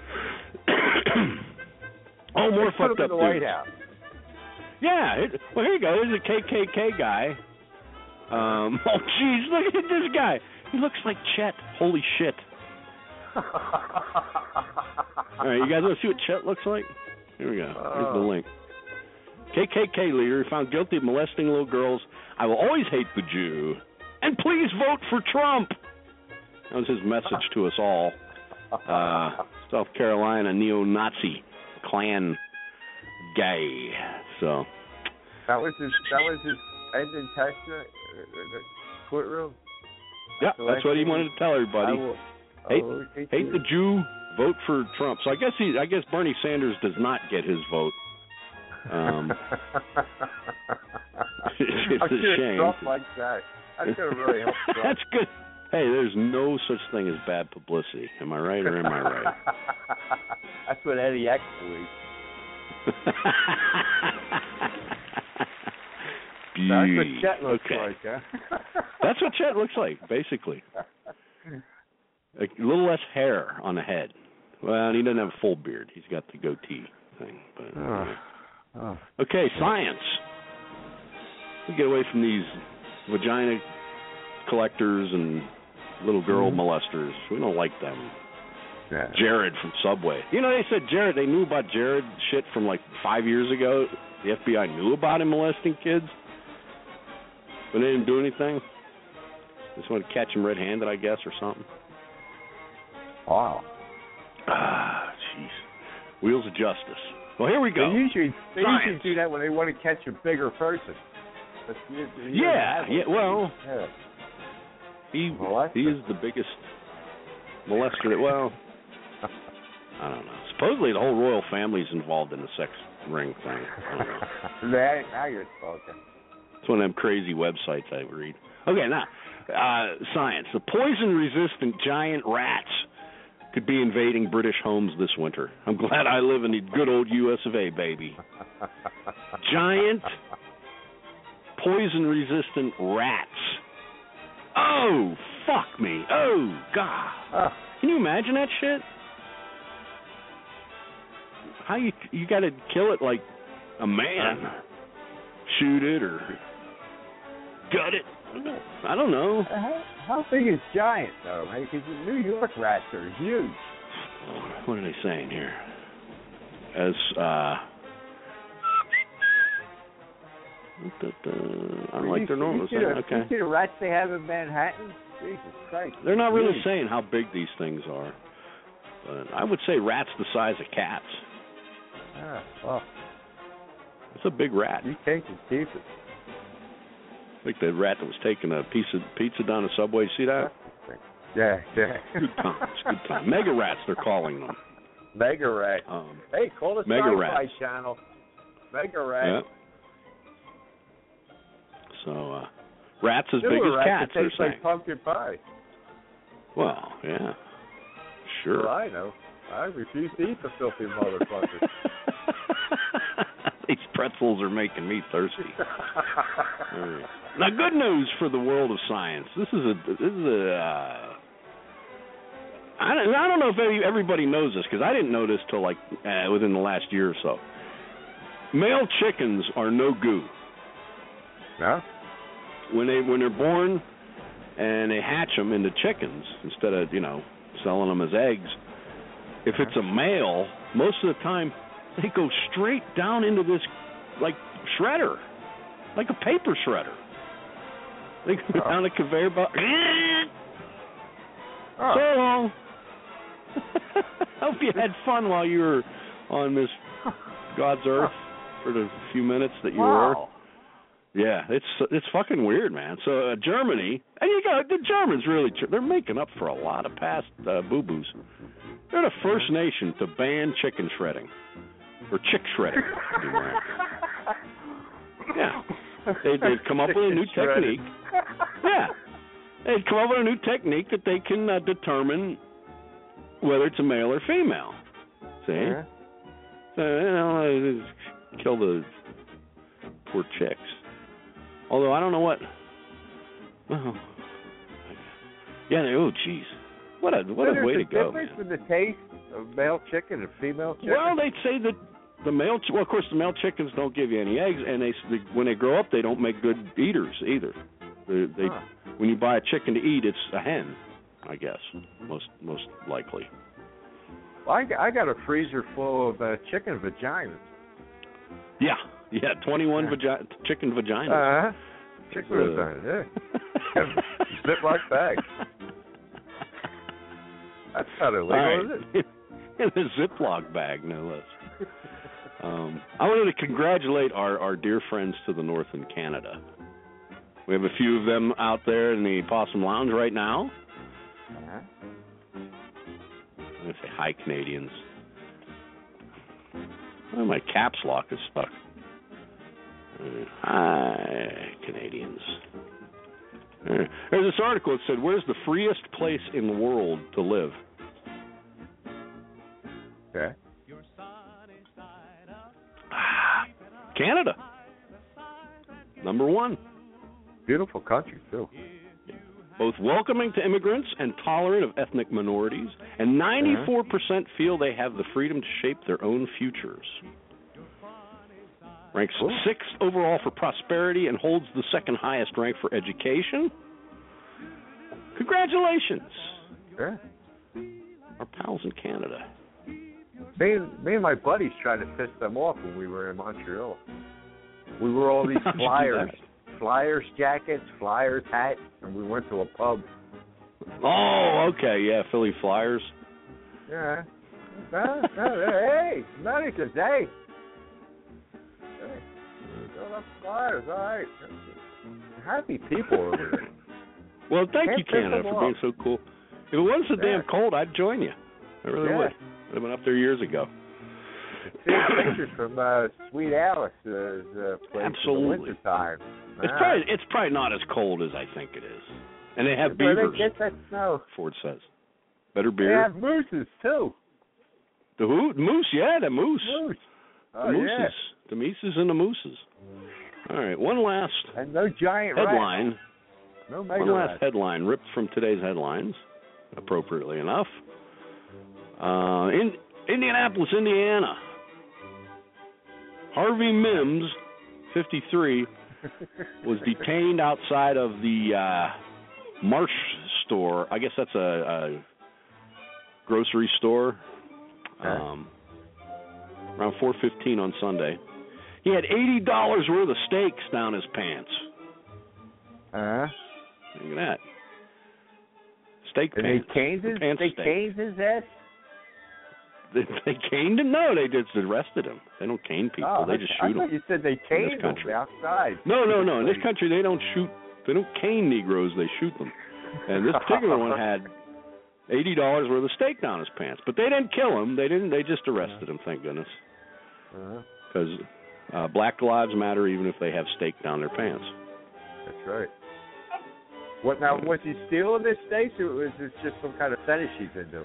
More fucked up dude. White House. Yeah. Well, here you go. There's a KKK guy. Oh, jeez. Look at this guy. He looks like Chet. Holy shit. All right, you guys want to see what Chet looks like? Here we go. Here's the link. KKK leader found guilty of molesting little girls. I will always hate the Jew. And please vote for Trump. That was his message to us all. South Carolina neo-Nazi Klan guy. So that was his ending testament, the courtroom. Yeah, that's what he wanted to tell everybody. Hate the Jew, vote for Trump. So I guess Bernie Sanders does not get his vote. It's a shame. Stuff like that. That's gonna really help. That's good. Hey, there's no such thing as bad publicity. Am I right or am I right? That's what Eddie X believes. That's what Chet looks like, huh? That's what Chet looks like, basically. A little less hair on the head. Well, he doesn't have a full beard. He's got the goatee thing. But, Okay, science. We get away from these vagina collectors and little girl molesters. We don't like them. Yeah. Jared from Subway. You know, they said Jared, they knew about Jared shit from like 5 years ago. The FBI knew about him molesting kids, but they didn't do anything. Just wanted to catch him red-handed, I guess, or something. Wow. Jeez. Wheels of justice. Well, here we go. They usually do that when they want to catch a bigger person. Well, he is the biggest molester. Well, I don't know. Supposedly the whole royal family's involved in the sex ring thing. I don't know. Now you're talking. It's one of them crazy websites I read. Okay, now, science. The poison-resistant giant rats could be invading British homes this winter. I'm glad I live in the good old US of A, baby. Giant poison-resistant rats. Oh, fuck me. Oh, God. Can you imagine that shit? How you got to kill it like a man? Shoot it or gut it? I don't know. How big is giant, though? Because the New York rats are huge. What are they saying here? As, unlike their normal. Okay. You see the rats they have in Manhattan? Jesus Christ. They're not really saying how big these things are. But I would say rats the size of cats. Well. It's a big rat. You can't keep it. Like the rat that was taking a piece of pizza down the subway. See that? Yeah. Good time. Mega rats, they're calling them. Mega rat. Hey, call the Sci-Fi Channel. Mega rat. Yeah. So, rats as big as cats, they're saying. Like pumpkin pie. Well, yeah. Sure. Well, I know. I refuse to eat the filthy motherfuckers. These pretzels are making me thirsty. Now, good news for the world of science. This is a. I don't know if everybody knows this because I didn't know this till like within the last year or so. Male chickens are no goo. No. When they're born and they hatch them into chickens instead of selling them as eggs. If it's a male, most of the time they go straight down into this like shredder, like a paper shredder. They go down the conveyor belt. So long. Hope you had fun while you were on this God's earth for the few minutes that you were. Yeah, it's fucking weird, man. So Germany, and the Germans really, they're making up for a lot of past boo-boos. They're the first nation to ban chicken shredding, or chick shredding. Yeah, they'd come up with a new technique. Yeah, they'd come up with a new technique that they can determine whether it's a male or female. See? So, kill the poor chicks. Although I don't know what. Oh, yeah. Oh, jeez. What a way to go, man. There's a difference in the taste of male chicken and female chicken. Well, they'd say that the male. Well, of course, the male chickens don't give you any eggs, and when they grow up, they don't make good eaters either. When you buy a chicken to eat, it's a hen, I guess, most likely. Well, I got a freezer full of chicken vaginas. Yeah, 21 chicken vaginas. Chicken vaginas, yeah. Ziploc bag. That's not illegal, is it? In a Ziploc bag, no less. I wanted to congratulate our dear friends to the north in Canada. We have a few of them out there in the Possum Lounge right now. I'm going to say hi, Canadians. Oh, my caps lock is stuck. Hi, Canadians. There's this article that said, where's the freest place in the world to live? Okay. Canada. Number one. Beautiful country, too. Both welcoming to immigrants and tolerant of ethnic minorities, and 94% feel they have the freedom to shape their own futures. Ranks 6th overall for prosperity and holds the second highest rank for education. Congratulations. Sure. Our pals in Canada. Me and my buddies tried to piss them off when we were in Montreal. We wore all these Flyers jackets, Flyers hats, and we went to a pub. Oh, okay, yeah, Philly Flyers. Yeah. Hey, nothing to say. Go the Flyers, all right. Happy people over there. Well, thank you, Canada, for being so cool. If it wasn't so damn cold, I'd join you. I really would. I've been up there years ago. See pictures from Sweet Alice's place in the wintertime. It's probably not as cold as I think it is. And they have beavers. They get that snow. Ford says. Better beer. They have mooses, too. The who? Moose, yeah, the moose. Moose. The mooses. The mises and the mooses. All right, one last and no giant headline. Rats. No mega one last rats. headline ripped from today's headlines, appropriately enough. In Indianapolis, Indiana. Harvey Mims, 53, was detained outside of the Marsh store. I guess that's a grocery store. Around 4:15 on Sunday. He had $80 worth of steaks down his pants. Look at that. Steak pants. They caned his ass? They caned him? No, they just arrested him. They don't cane people. They just shoot them. I thought you said they caned him outside. No. In this country, they don't shoot. They don't cane Negroes. They shoot them. And this particular one had $80 worth of steak down his pants. But they didn't kill him. They didn't. They just arrested him. Thank goodness. Because Black Lives Matter, even if they have steak down their pants. That's right. What now? Was he stealing this steak, or was this just some kind of fetish he's into?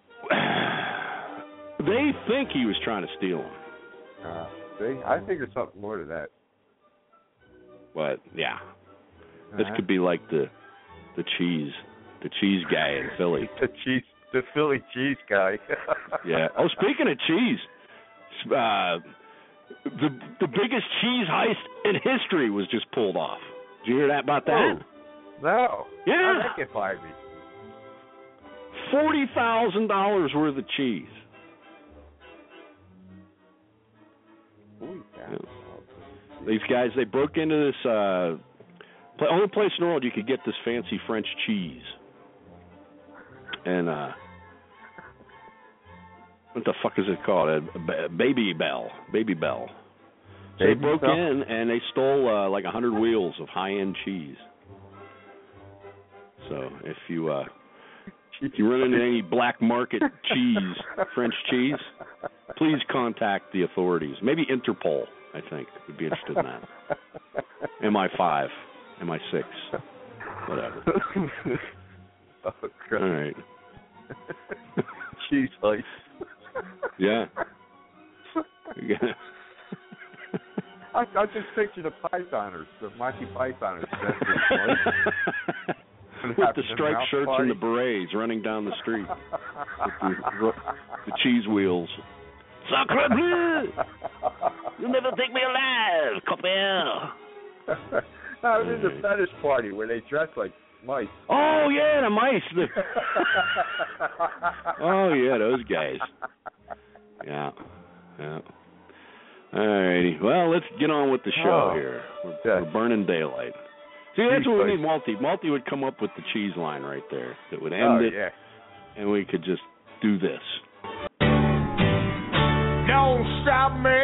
They think he was trying to steal them. See, I think there's something more to that. But yeah, this could be like the cheese guy in Philly. The Philly cheese guy. Yeah. Oh, speaking of cheese, the biggest cheese heist in history was just pulled off. Did you hear about that? Oh, no. Yeah. How'd that get by me? $40,000 worth of cheese. Yeah. These guys, they broke into this only place in the world you could get this fancy French cheese. And what the fuck is it called? Baby Bell. So they broke in and they stole like 100 wheels of high-end cheese. So if you run into any black market cheese, French cheese, please contact the authorities. Maybe Interpol, I think, would be interested in that. MI5, MI6, whatever. Oh, all right. Cheese heist. Yeah. I just picture the Pythoners, the Monty Pythoners. With the striped shirts and the berets running down the street with the cheese wheels. Sacre bleu! You'll never take me alive, copain. No, it was a fetish party where they dress like mice. Oh, yeah, the mice. Oh, yeah, those guys. Yeah. All righty. Well, let's get on with the show here. We're burning daylight. See, that's what we need, Malty. Malty would come up with the cheese line right there that would end it, and we could just do this. stop me.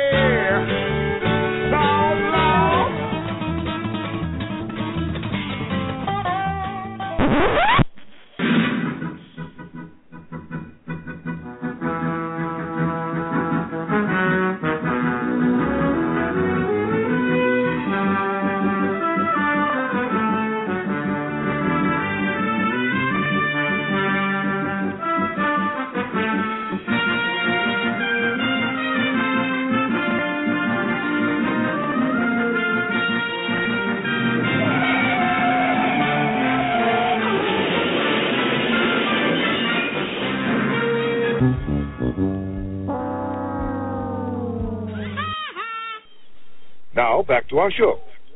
Lord, Lord. Now, back to our show.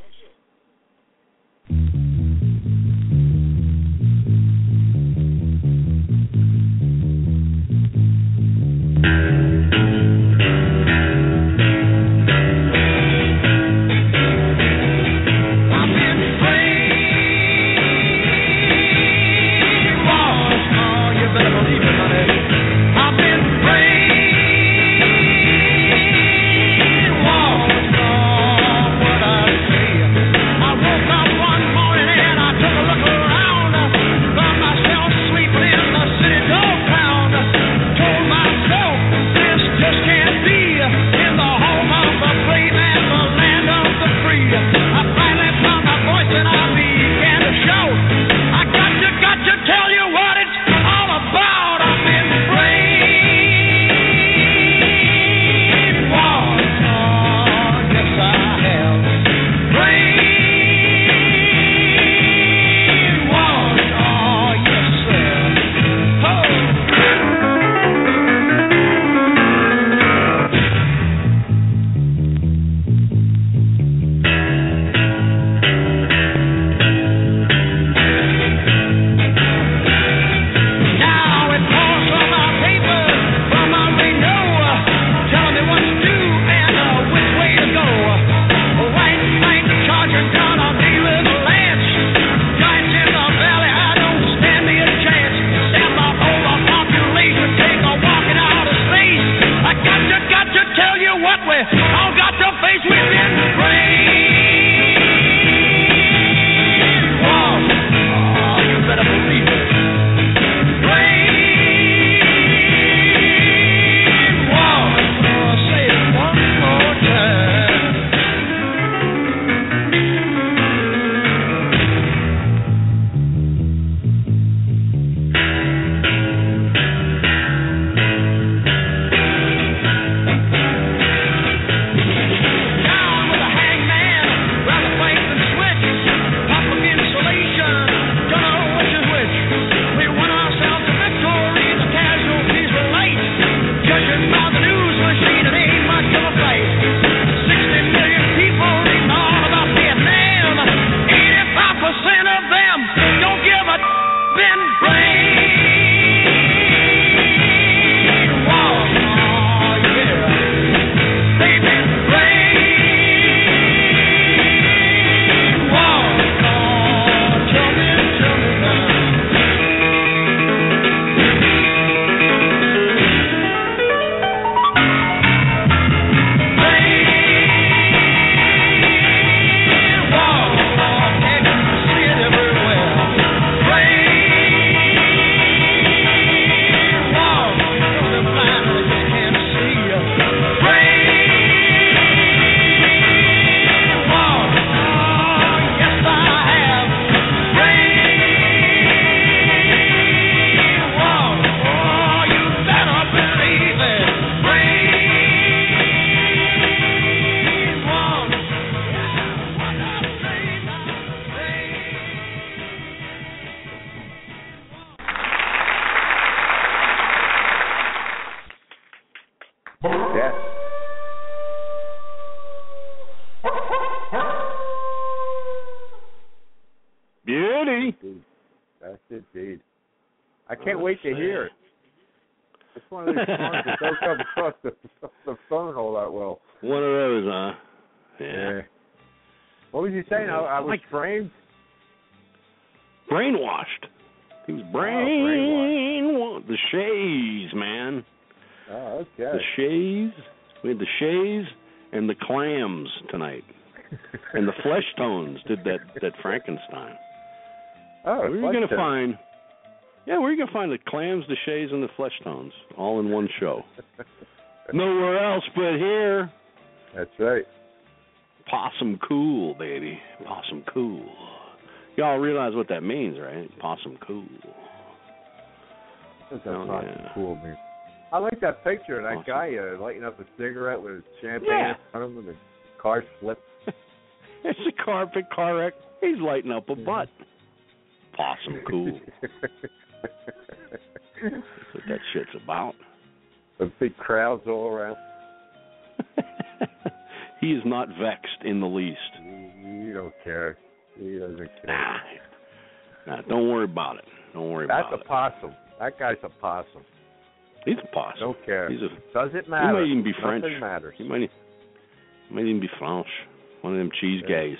That's it, indeed. I can't wait to hear it. It's one of those songs that don't come across the phone all that well. One of those, huh? Yeah. What was you saying? I was framed? Brainwashed. He was brainwashed. The Shays, man. Oh, okay. The Shays. We had the Shays and the Clams tonight. And the Flesh Tones did that Frankenstein. Oh, where are you going to find? Yeah, where are you going to find the Clams, the Shays, and the Flesh Tones all in one show? Nowhere else but here. That's right. Possum Cool, baby. Possum Cool. Y'all realize what that means, right? Possum Cool. What's that Possum Cool mean? I like that picture of that guy lighting up a cigarette with his champagne in front of him and the car flips. It's a car wreck. He's lighting up a butt. Possum Cool. That's what that shit's about. The big crowds all around. He is not vexed in the least. You don't care. He doesn't care. Nah, don't worry about it. Don't worry about it. That's a possum. That guy's a possum. He's a possum. Don't care. Doesn't He matter. might even be French. Nothing matters. He might even be French. One of them cheese gays.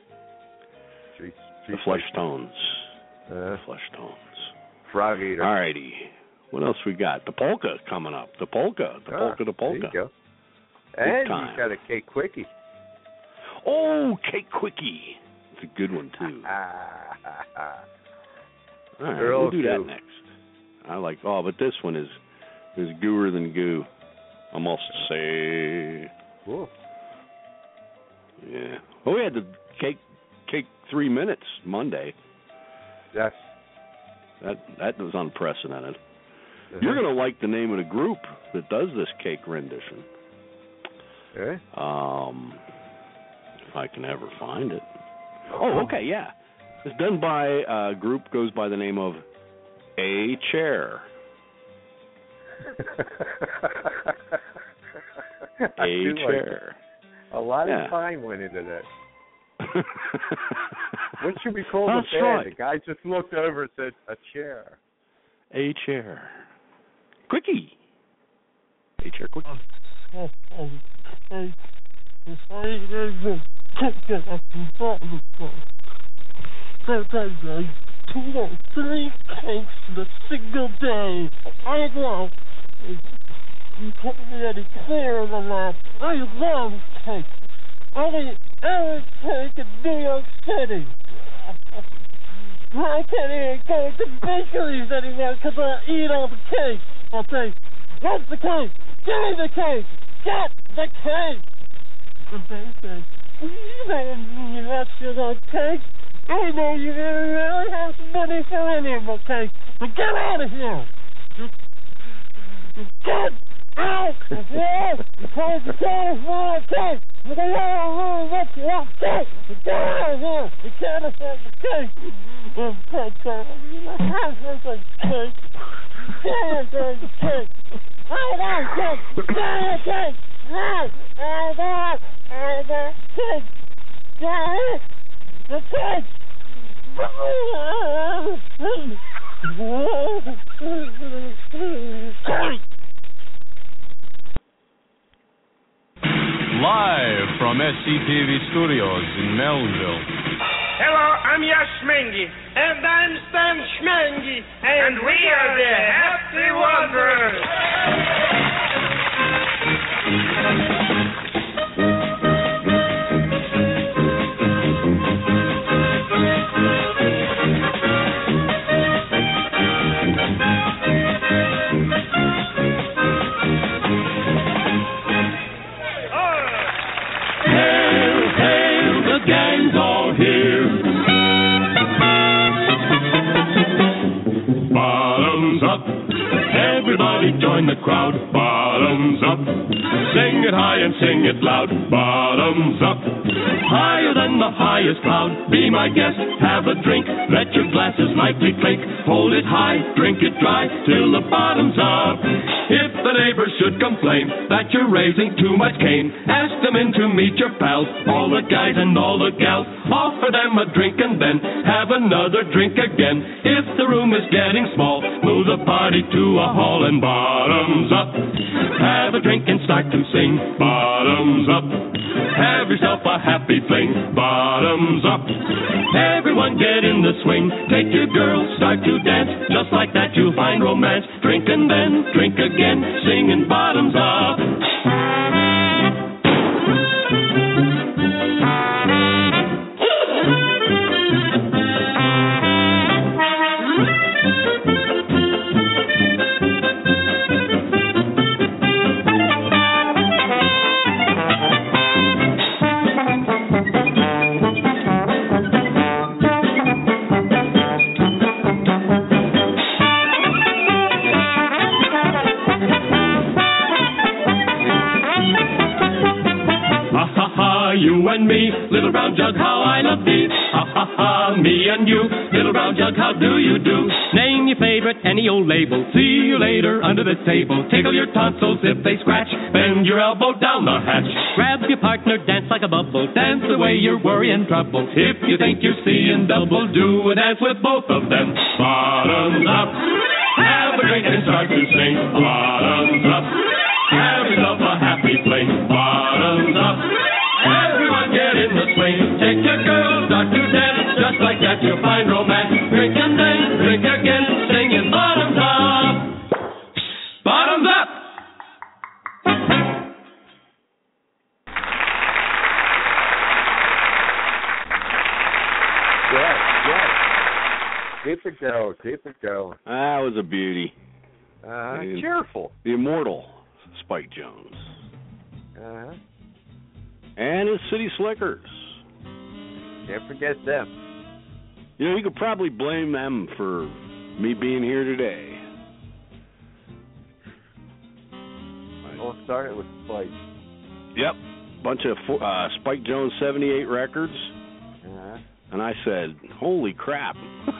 The Flesh Tones. The Flesh Tones. Frog eater. All righty. What else we got? The polka coming up. The polka. There you go. And you got a Cake Quickie. Oh, Cake Quickie. It's a good one, too. All right, we'll do that next. I like, but this one is gooer than goo, I must say. Cool. Yeah. Well, we had the cake 3 minutes Monday. Yes. That was unprecedented. You're going to like the name of the group that does this cake rendition. Okay. If I can ever find it. Oh, okay, yeah. It's done by a group goes by the name of A Chair. A Chair. A lot of time went into that. What should we call the band? Right. The guy just looked over and said, a chair. A Chair. Quickie. A Chair Quickie. Two or three cakes in a single day. I love it. You put me any clearer than that. I love cake. I'll eat every cake in New York City. I can't even go to bakeries anymore because I eat all the cake. I'll say, what's the cake? Give me the cake. Get the cake. And they say, you don't mean that's your cake. I know you didn't really have money for any of the cake. But get out of here. Get out of here. Because you can't afford a cake. You don't really what you want cake. Get out of here. You can't afford the cake. You can't afford the cake. Can't afford the cake. I want cake. Can't cake. I want cake. Get the cake. Live from SCTV Studios in Melville. Hello, I'm Yashmengi. And I'm Stan Schmengi. And we are the Happy Wanderers. Gang's all here. Bottoms up. Everybody join the crowd. Bottoms up. Sing it high and sing it loud. Bottoms up. Higher than the highest cloud. Be my guest, have a drink. Let your glasses lightly clink. Hold it high, drink it dry, till the bottom's up. If the neighbors should complain that you're raising too much cane, ask them in to meet your pals, all the guys and all the gals. Offer them a drink and then have another drink again. If the room is getting small, move the party to a hall and bottoms up. Have a drink and start to sing. Bottoms up. Have yourself a happy fling. Bottoms up. Everyone get in the swing. Take your girl, start to dance. Just like that you'll find romance. Drink and then drink again, singing bottoms up. you and me. Little brown jug, how I love thee. Ha ha ha, me and you. Little brown jug, how do you do? Name your favorite, any old label. See you later under the table. Tickle your tonsils if they scratch. Bend your elbow down the hatch. Grab your partner, dance like a bubble. Dance away your worry and trouble. If you think you're seeing double, do a dance with both of them. Bottoms up. Have a drink and start to sing. Bottoms up. Have yourself a happy fling. Bottoms up. Everyone get in the swing. Take your girl, start to dance. Just like that you'll find romance. Drink and then drink again. Singing bottoms up. Bottoms up. Yes. Keep it going. Keep it going. That was a beauty. Cheerful. The immortal Spike Jones. Uh-huh. And his City Slickers. Can't forget them. You know, you could probably blame them for me being here today. We'll start it with Spike. Yep. Bunch of Spike Jones 78 records. Uh-huh. And I said, holy crap.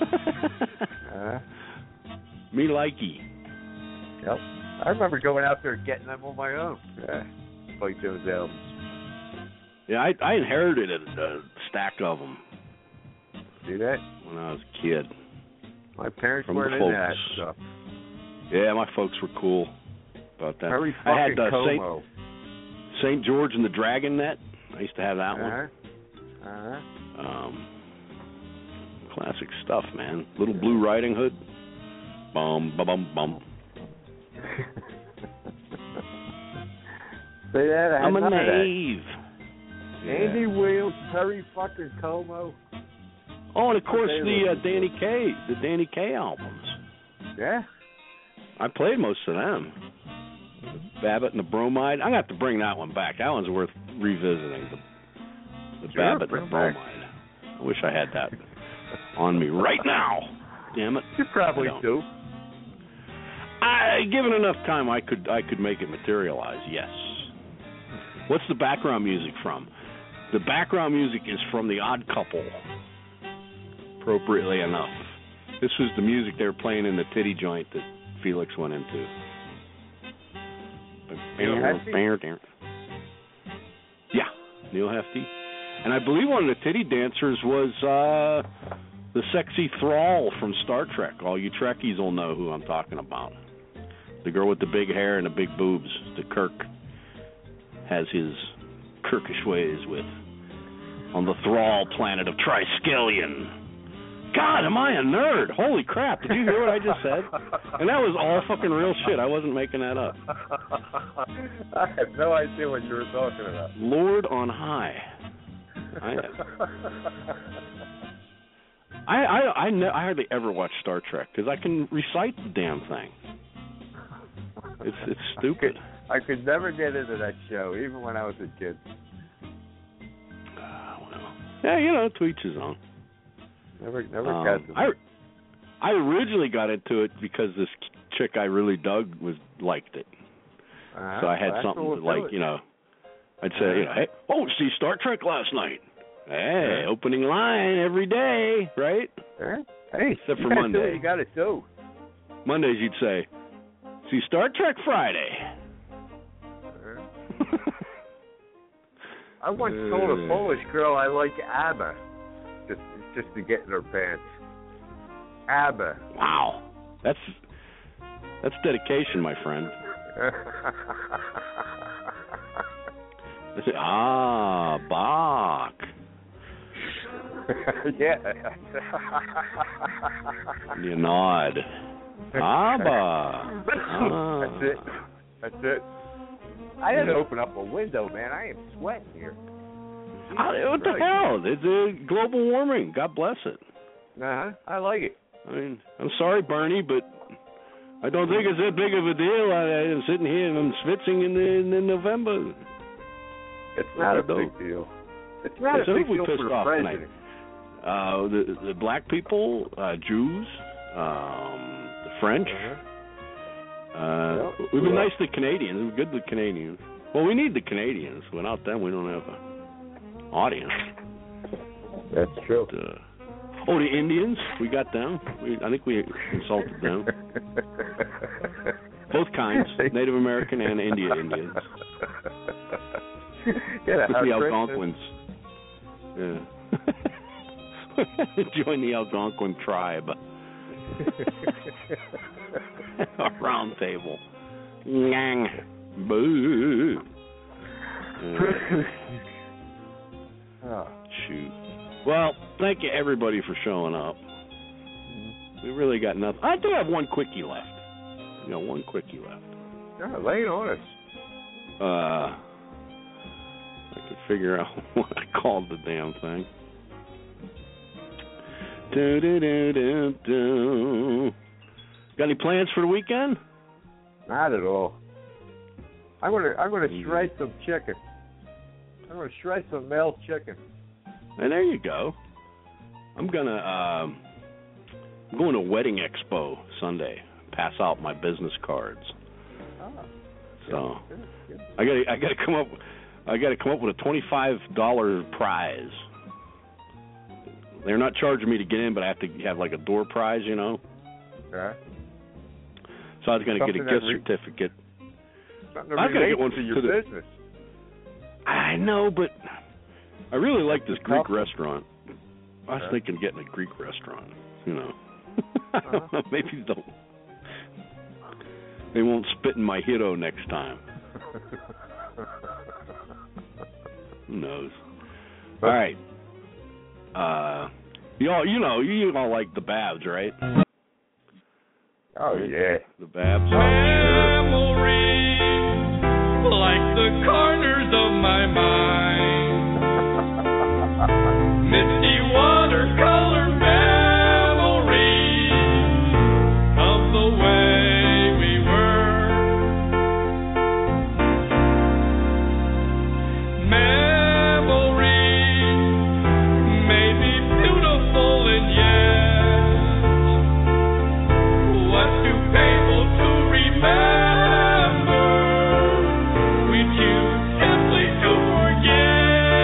Me likey. Yep. I remember going out there and getting them on my own. Spike Jones albums. Yeah, I inherited a stack of them. See that? When I was a kid. My parents From weren't the in that folks. stuff. Yeah, my folks were cool about that. Very I had fucking Como. St. George and the Dragon Net. I used to have that one. Classic stuff, man. Little Blue Riding Hood. Bum, bum, bum, bum. Say that? I'm a knave. Andy Williams, Terry fucking Como. Oh, and of course the Danny Kaye albums. Yeah. I played most of them. Babbitt and the Bromide. I'm gonna have to bring that one back. That one's worth revisiting. The Babbitt and the Bromide. I wish I had that on me right now. Damn it. You probably do. Given enough time, I could make it materialize. Yes. What's the background music from? The background music is from The Odd Couple. Appropriately enough, this was the music they were playing in the titty joint that Felix went into. Yeah, Neil Hefti. And I believe one of the titty dancers was the sexy Thrall from Star Trek. All you Trekkies will know who I'm talking about. The girl with the big hair and the big boobs that Kirk has his Kirkish ways with on the Thrall planet of Triskelion. God, am I a nerd? Holy crap, did you hear what I just said? And that was all fucking real shit. I wasn't making that up. I have no idea what you were talking about. Lord on high. I hardly ever watch Star Trek because I can recite the damn thing. It's stupid. I could never get into that show, even when I was a kid. Yeah, you know, to each his own. Never got to it. I originally got into it because this chick I really dug liked it. So I had something like, you know, I'd say, you know, hey, see Star Trek last night. Hey, opening line every day, right? Hey, except for Monday. You got to do. Mondays you'd say, see Star Trek Friday. I once told a Polish girl I like ABBA, just to get in her pants. ABBA. Wow, that's dedication, my friend. Bach. Yeah. You nod. ABBA. That's it. I had to open up a window, man. I am sweating here. What the hell? It's global warming. God bless it. I like it. I mean, I'm sorry, Bernie, but I don't think it's that big of a deal. I'm sitting here and I'm schwitzing in November. It's not a big deal. It's not a big deal for the president. The black people, Jews, the French. We've been nice to Canadians. We're good with Canadians. Well, we need the Canadians. Without them, we don't have audience. That's true. Oh, the Indians, we got them. I think we insulted them. Both kinds, Native American and Indians. Yeah, the Algonquins. Yeah. Join the Algonquin tribe. A round table. Ngang. Boo. Shoot. Well, thank you everybody for showing up. We really got nothing. I do have one quickie left. One quickie left. Yeah, lay it on us. I could figure out what I called the damn thing. Do. Got any plans for the weekend? Not at all. I'm gonna shred some chicken. I'm gonna shred some male chicken. And there you go. I'm going to Wedding Expo Sunday. Pass out my business cards. So I got to come up with a $25 prize. They're not charging me to get in, but I have to have like a door prize, Okay. So I was going to get a gift certificate. I was going to get one for your business. I know, but I really like this Greek restaurant. I was thinking of getting a Greek restaurant, I don't know, maybe they won't spit in my hero next time. Who knows? All right. You all like the Babs, right? Oh, yeah. The Babs. Memories like the corners of my mind. Misty watercolor memories of the way we were. Memories may be beautiful and yet what too painful to remember. We choose simply to forget.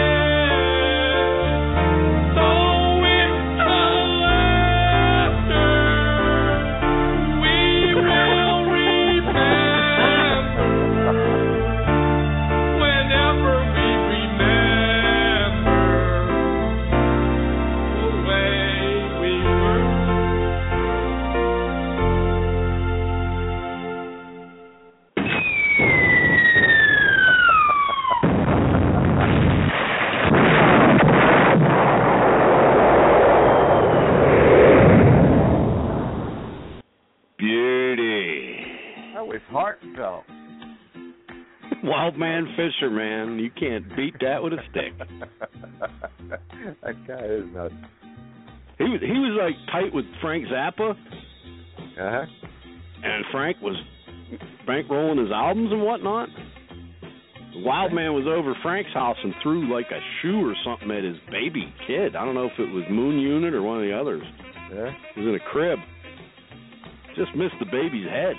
Heartfelt. Wild Man Fisher, man. You can't beat that with a stick. That guy is nuts. He was like tight with Frank Zappa. Uh-huh. And Frank rolling his albums and whatnot. The Wild Man was over Frank's house and threw like a shoe or something at his baby kid. I don't know if it was Moon Unit or one of the others. Yeah. He was in a crib. Just missed the baby's head.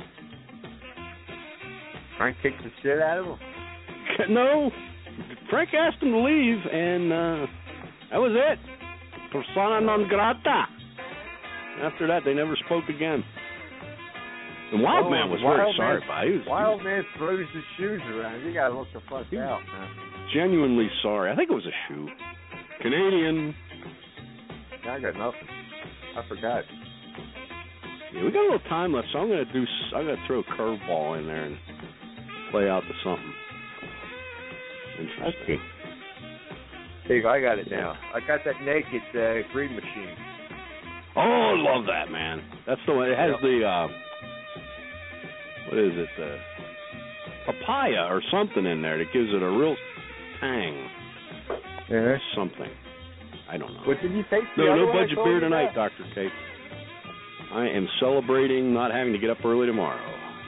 Frank kicked the shit out of him? No. Frank asked him to leave, and that was it. Persona non grata. After that, they never spoke again. The Wild Man was very sorry about it. Wild Man throws his shoes around. You gotta look the fuck out, man. Genuinely sorry. I think it was a shoe. Canadian. I got nothing. I forgot. Yeah, we got a little time left, so I'm gonna throw a curveball in there and play out to something interesting. Hey, I got it now. I got that naked green machine. Oh, I love that, man. That's the one. It has the what is it? Papaya or something in there that gives it a real tang. Yeah. Something. I don't know. What did you take? No budget beer tonight, Dr. Kate. I am celebrating not having to get up early tomorrow.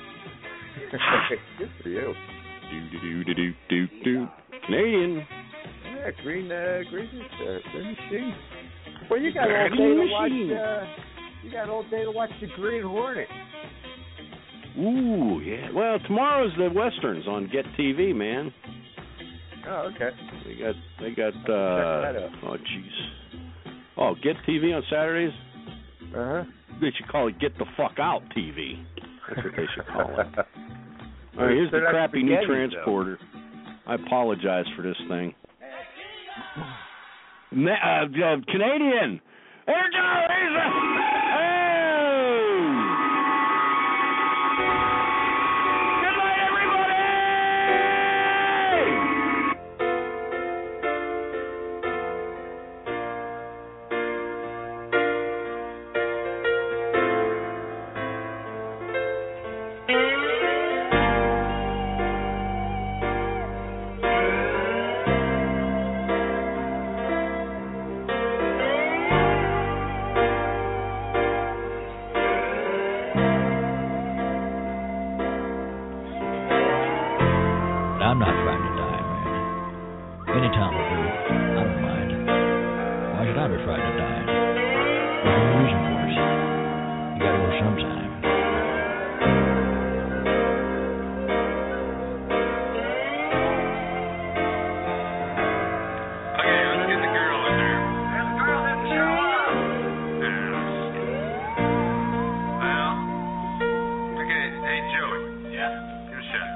Good for you. Do. Canadian. Yeah, green machine. Well, you got all day to watch. You got all day to watch the Green Hornet. Ooh, yeah. Well, tomorrow's the Westerns on Get TV, man. Oh, okay. They got. Check that out. Oh, jeez. Oh, Get TV on Saturdays. They should call it Get the Fuck Out TV. That's what they should call it. All right, here's the crappy new transporter. I apologize for this thing. Canadian. Hey! Good night, everybody! I'm not trying to die, man. Any time will do. I don't mind. Why should I be trying to die? There's no reason for it. You gotta go sometime. Okay, let's get the girl in there. And the girl didn't show up. Well, okay, hey, Joey. Yeah? Give a shot.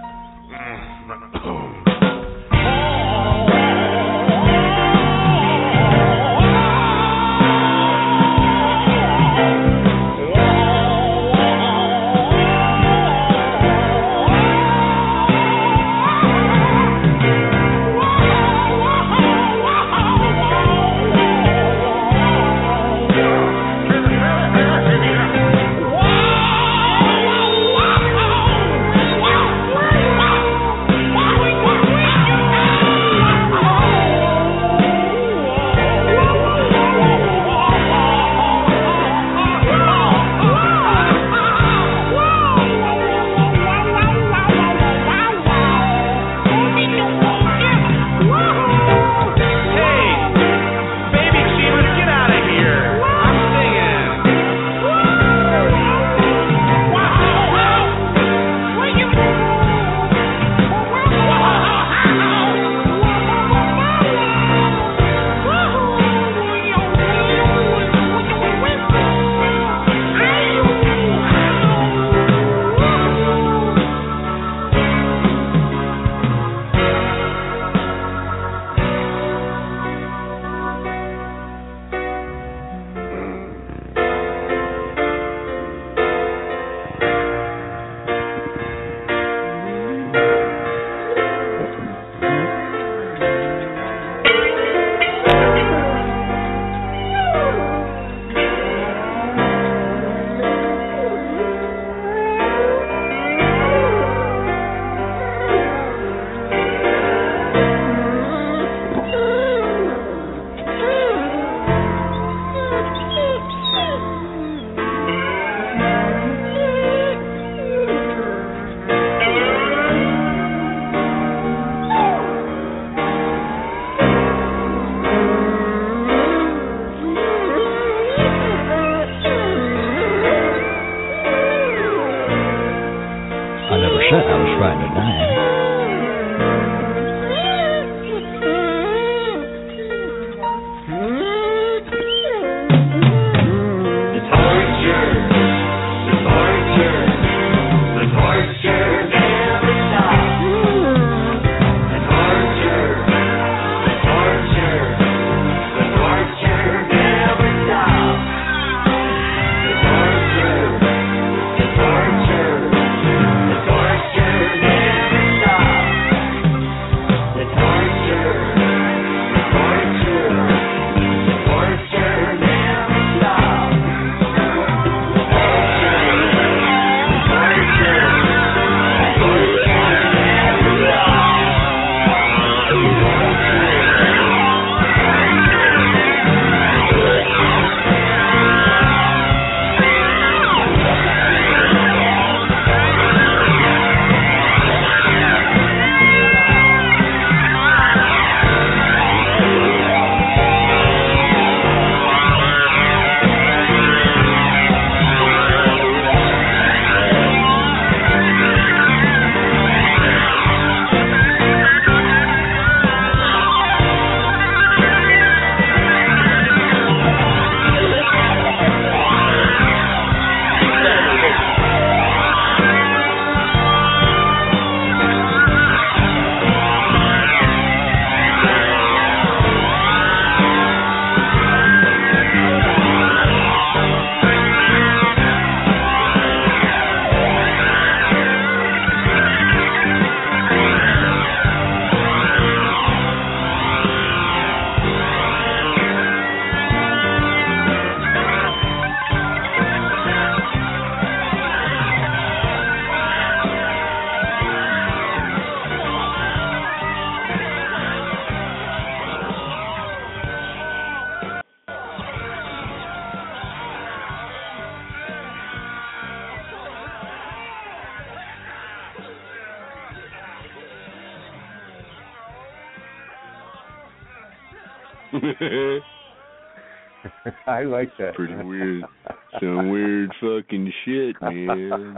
I like that. Pretty weird. Some weird fucking shit, man.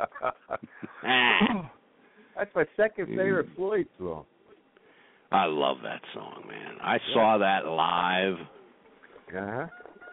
That's my second favorite Floyd song. I love that song, man. I saw that live. Uh-huh.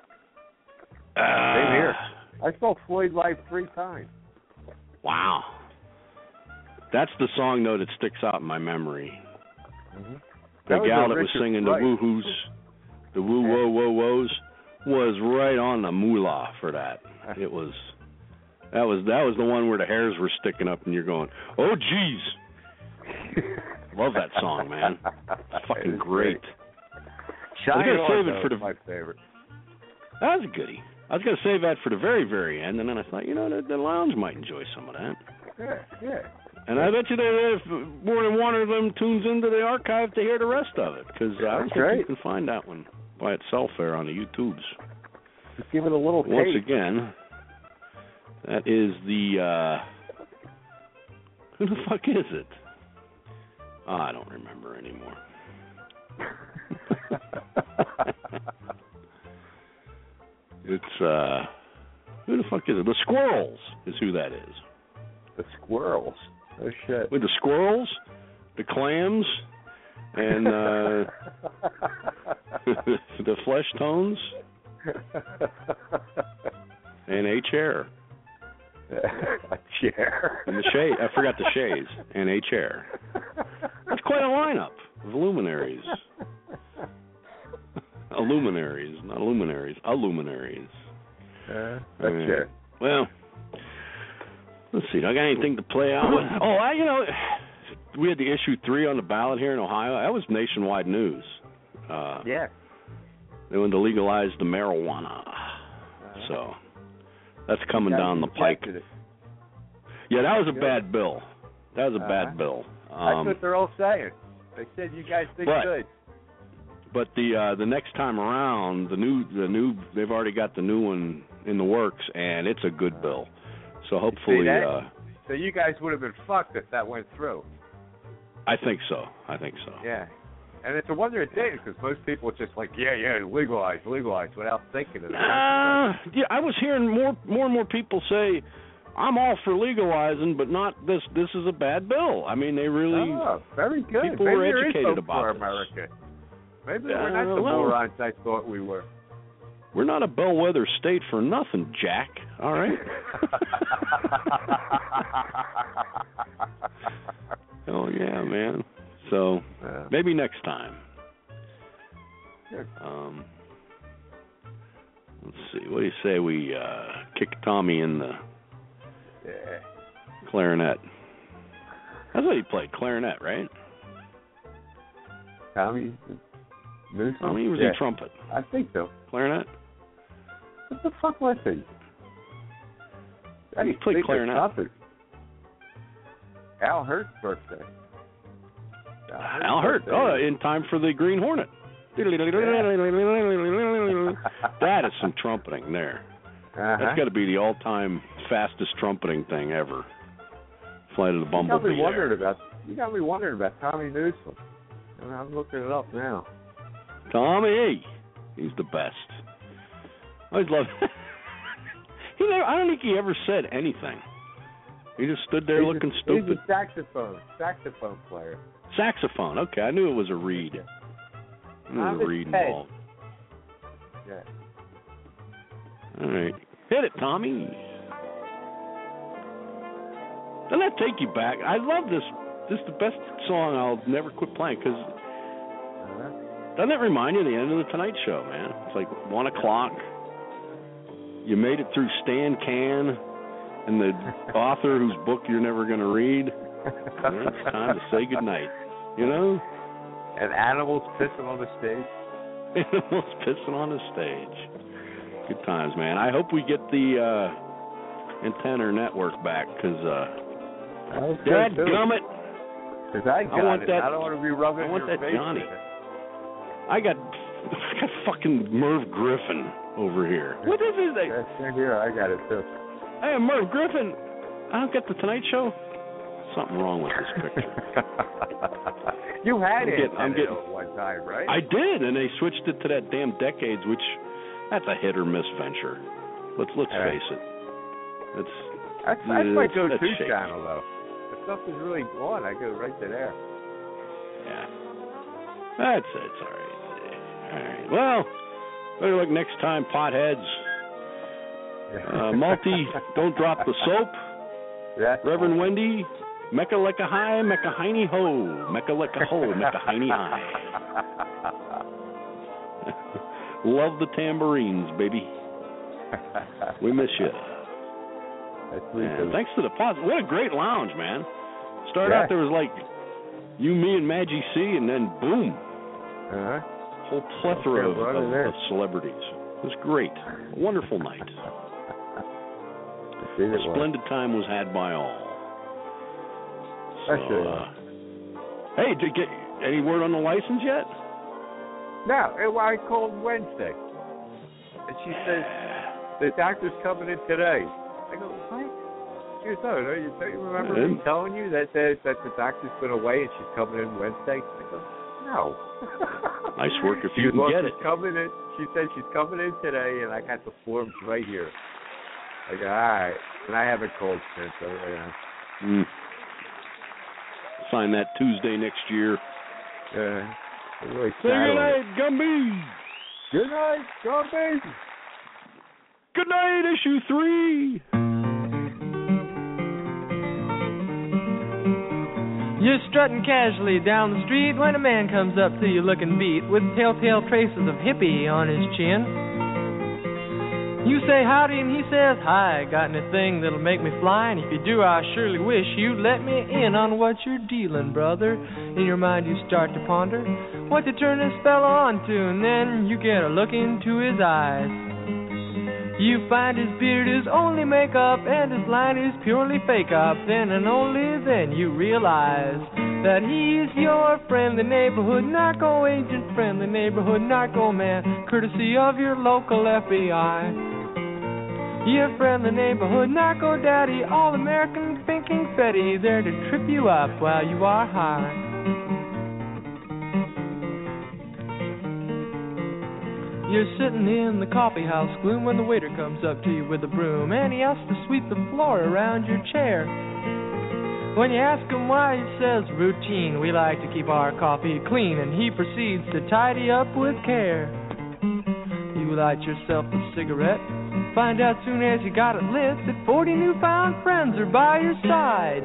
Same here. I saw Floyd live 3 times. Wow. That's the song, though, that sticks out in my memory. Mm-hmm. The gal that was singing the woo-hoos, the woo-wo-wo-woes, was right on the moolah for that. It was... That was the one where the hairs were sticking up and you're going, oh, geez. Love that song, man. It's fucking great. I was going to save it for my favorite. That was a goodie. I was going to save that for the very, very end, and then I thought, the lounge might enjoy some of that. Yeah. And I bet you if more than one of them tunes into the archive to hear the rest of it, because I don't think you can find that one by itself there on the YouTubes. Just give it a little Once taste. again, that is the, who the fuck is it? Oh, I don't remember anymore. It's, who the fuck is it? The Squirrels is who that is. The Squirrels? Oh, shit. With the squirrels, the clams, and the flesh tones, and a chair. A chair. And the shade. I forgot the shades. And a chair. That's quite a lineup of luminaries. Illuminaries, not luminaries. Illuminaries. That's it. Well, let's see. Do I got anything to play out with? Oh, we had the issue 3 on the ballot here in Ohio. That was nationwide news. Yeah. They wanted to legalize the marijuana. So that's coming down the pike. Yeah, that was a bad bill. That was a bad bill. That's what they're all saying. They said you guys think good. But the next time around, the new they've already got the new one in the works, and it's a good bill. So hopefully, so you guys would have been fucked if that went through. I think so. Yeah, and it's a wonder it didn't, because most people are just like, yeah, legalize, without thinking of it. Yeah, I was hearing more and more people say, I'm all for legalizing, but not this. This is a bad bill. I mean, they really very good. People Maybe were educated about for this. America. Maybe we're not the morons I thought we were. We're not a bellwether state for nothing, Jack. All right. Oh yeah, man. So maybe next time. Let's see. What do you say we kick Tommy in the clarinet? That's what he played, clarinet, right? Tommy was in trumpet. I think so. Clarinet? What the fuck was he? He played clarinet. Al Hurt's birthday. Al Hurt. Oh, in time for the Green Hornet. That is some trumpeting there. That's got to be the all-time fastest trumpeting thing ever. Flight of the Bumblebee. You got me wondering about Tommy Newsom. I'm looking it up now. Tommy, he's the best. I always loved. I don't think he ever said anything. He just stood there looking stupid. He's a saxophone player. Saxophone. Okay, I knew it was a reed. I knew it was a reed involved. Yeah. All right, hit it, Tommy. Doesn't that take you back? I love this. This is the best song I'll never quit playing, because doesn't that remind you of the end of the Tonight Show, man? It's like 1 o'clock. You made it through Stan Can and the author whose book you're never going to read. And it's time to say goodnight, you know? And animals pissing on the stage. Animals pissing on the stage. Good times, man. I hope we get the antenna network back, because dadgummit. Because I want that. I don't want to be rubbing your face. Johnny. I got fucking Merv Griffin over here. What is his name? Same here. I got it too. Hey, Merv Griffin. I don't get the Tonight Show. Something wrong with this picture. You had it. I'm getting one time, right? I did, and they switched it to that damn Decades, which that's a hit or miss venture. Let's face it. That's my go-to shaky. channel, though. If something's really on, I go right to there. Yeah. That's it. It's all right. All right. Well, better luck next time, potheads. Multi, don't drop the soap. Reverend Wendy, Mecca Lecca High, Mecca Hiney Ho. Mecca Lecca Ho, Mecca Hiney High. Love the tambourines, baby. We miss you. Thanks to the pause. What a great lounge, man. Started out, there was like you, me, and Maggie C, and then boom. Whole plethora of celebrities. It was great. A wonderful night. A splendid time was had by all. So, hey, did you get any word on the license yet? No, I called Wednesday. And she says, the doctor's coming in today. I go, what? She goes, no, you remember me telling you that the doctor's been away and she's coming in Wednesday? I go, no. Nice work if you can get it. Coming in, she said she's coming in today, and I got the forms right here. I go, all right. And I haven't called since. Sign that Tuesday next year. Really say good night, Gumby. Good night, Gumby. Good night, issue 3. You're strutting casually down the street when a man comes up to you looking beat with telltale traces of hippie on his chin. You say howdy and he says hi, got anything that'll make me fly? And if you do, I surely wish you'd let me in on what you're dealing, brother. In your mind you start to ponder what to turn this fella on to, and then you get a look into his eyes. You find his beard is only makeup and his line is purely fake up. Then and only then you realize that he's your friendly neighborhood narco agent, friendly neighborhood narco man, courtesy of your local FBI. Your friendly neighborhood narco daddy, all-American thinking Fetty, there to trip you up while you are high. You're sitting in the coffee house gloom when the waiter comes up to you with a broom, and he asks to sweep the floor around your chair. When you ask him why, he says, routine, we like to keep our coffee clean, and he proceeds to tidy up with care. You light yourself a cigarette, find out soon as you got it lit that 40 newfound friends are by your side.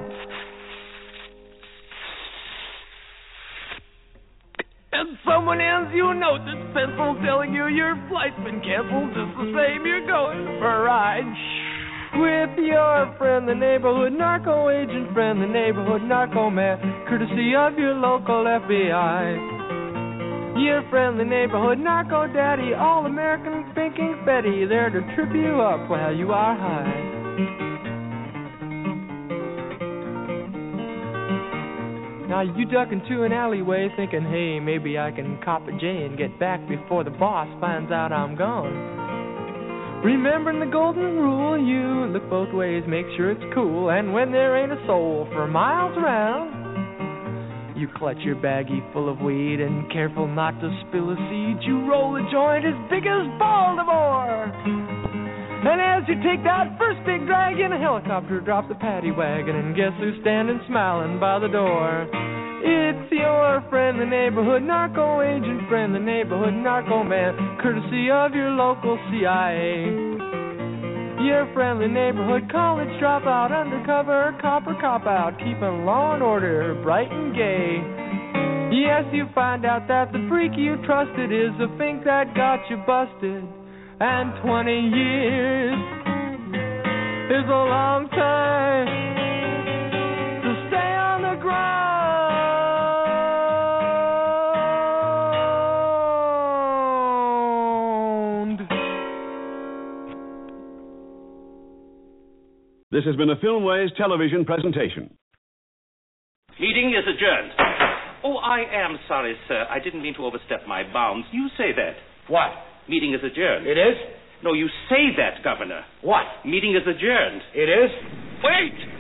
And someone hands you a note that's pencil telling you your flight's been canceled. Just the same, you're going for a ride with your friend, the neighborhood narco agent, friend, the neighborhood narco man, courtesy of your local FBI. Your friend, the neighborhood narco daddy, all-American thinking Betty, there to trip you up while you are high. Now you duck into an alleyway thinking, hey, maybe I can cop a J and get back before the boss finds out I'm gone. Remembering the golden rule, you look both ways, make sure it's cool, and when there ain't a soul for miles around, you clutch your baggie full of weed and careful not to spill a seed, you roll a joint as big as Baltimore. And as you take that first big drag in, a helicopter drops the paddy wagon, and guess who's standing smiling by the door? It's your friend, the neighborhood narco agent, friend, the neighborhood narco man, courtesy of your local CIA. Your friendly neighborhood college dropout, undercover cop or cop out, keeping law and order bright and gay. Yes, you find out that the freak you trusted is the fink that got you busted. And 20 years is a long time to stay on the ground. This has been a Filmways television presentation. Meeting is adjourned. Oh, I am sorry, sir. I didn't mean to overstep my bounds. You say that. What? Meeting is adjourned. It is? No, you say that, Governor. What? Meeting is adjourned. It is? Wait!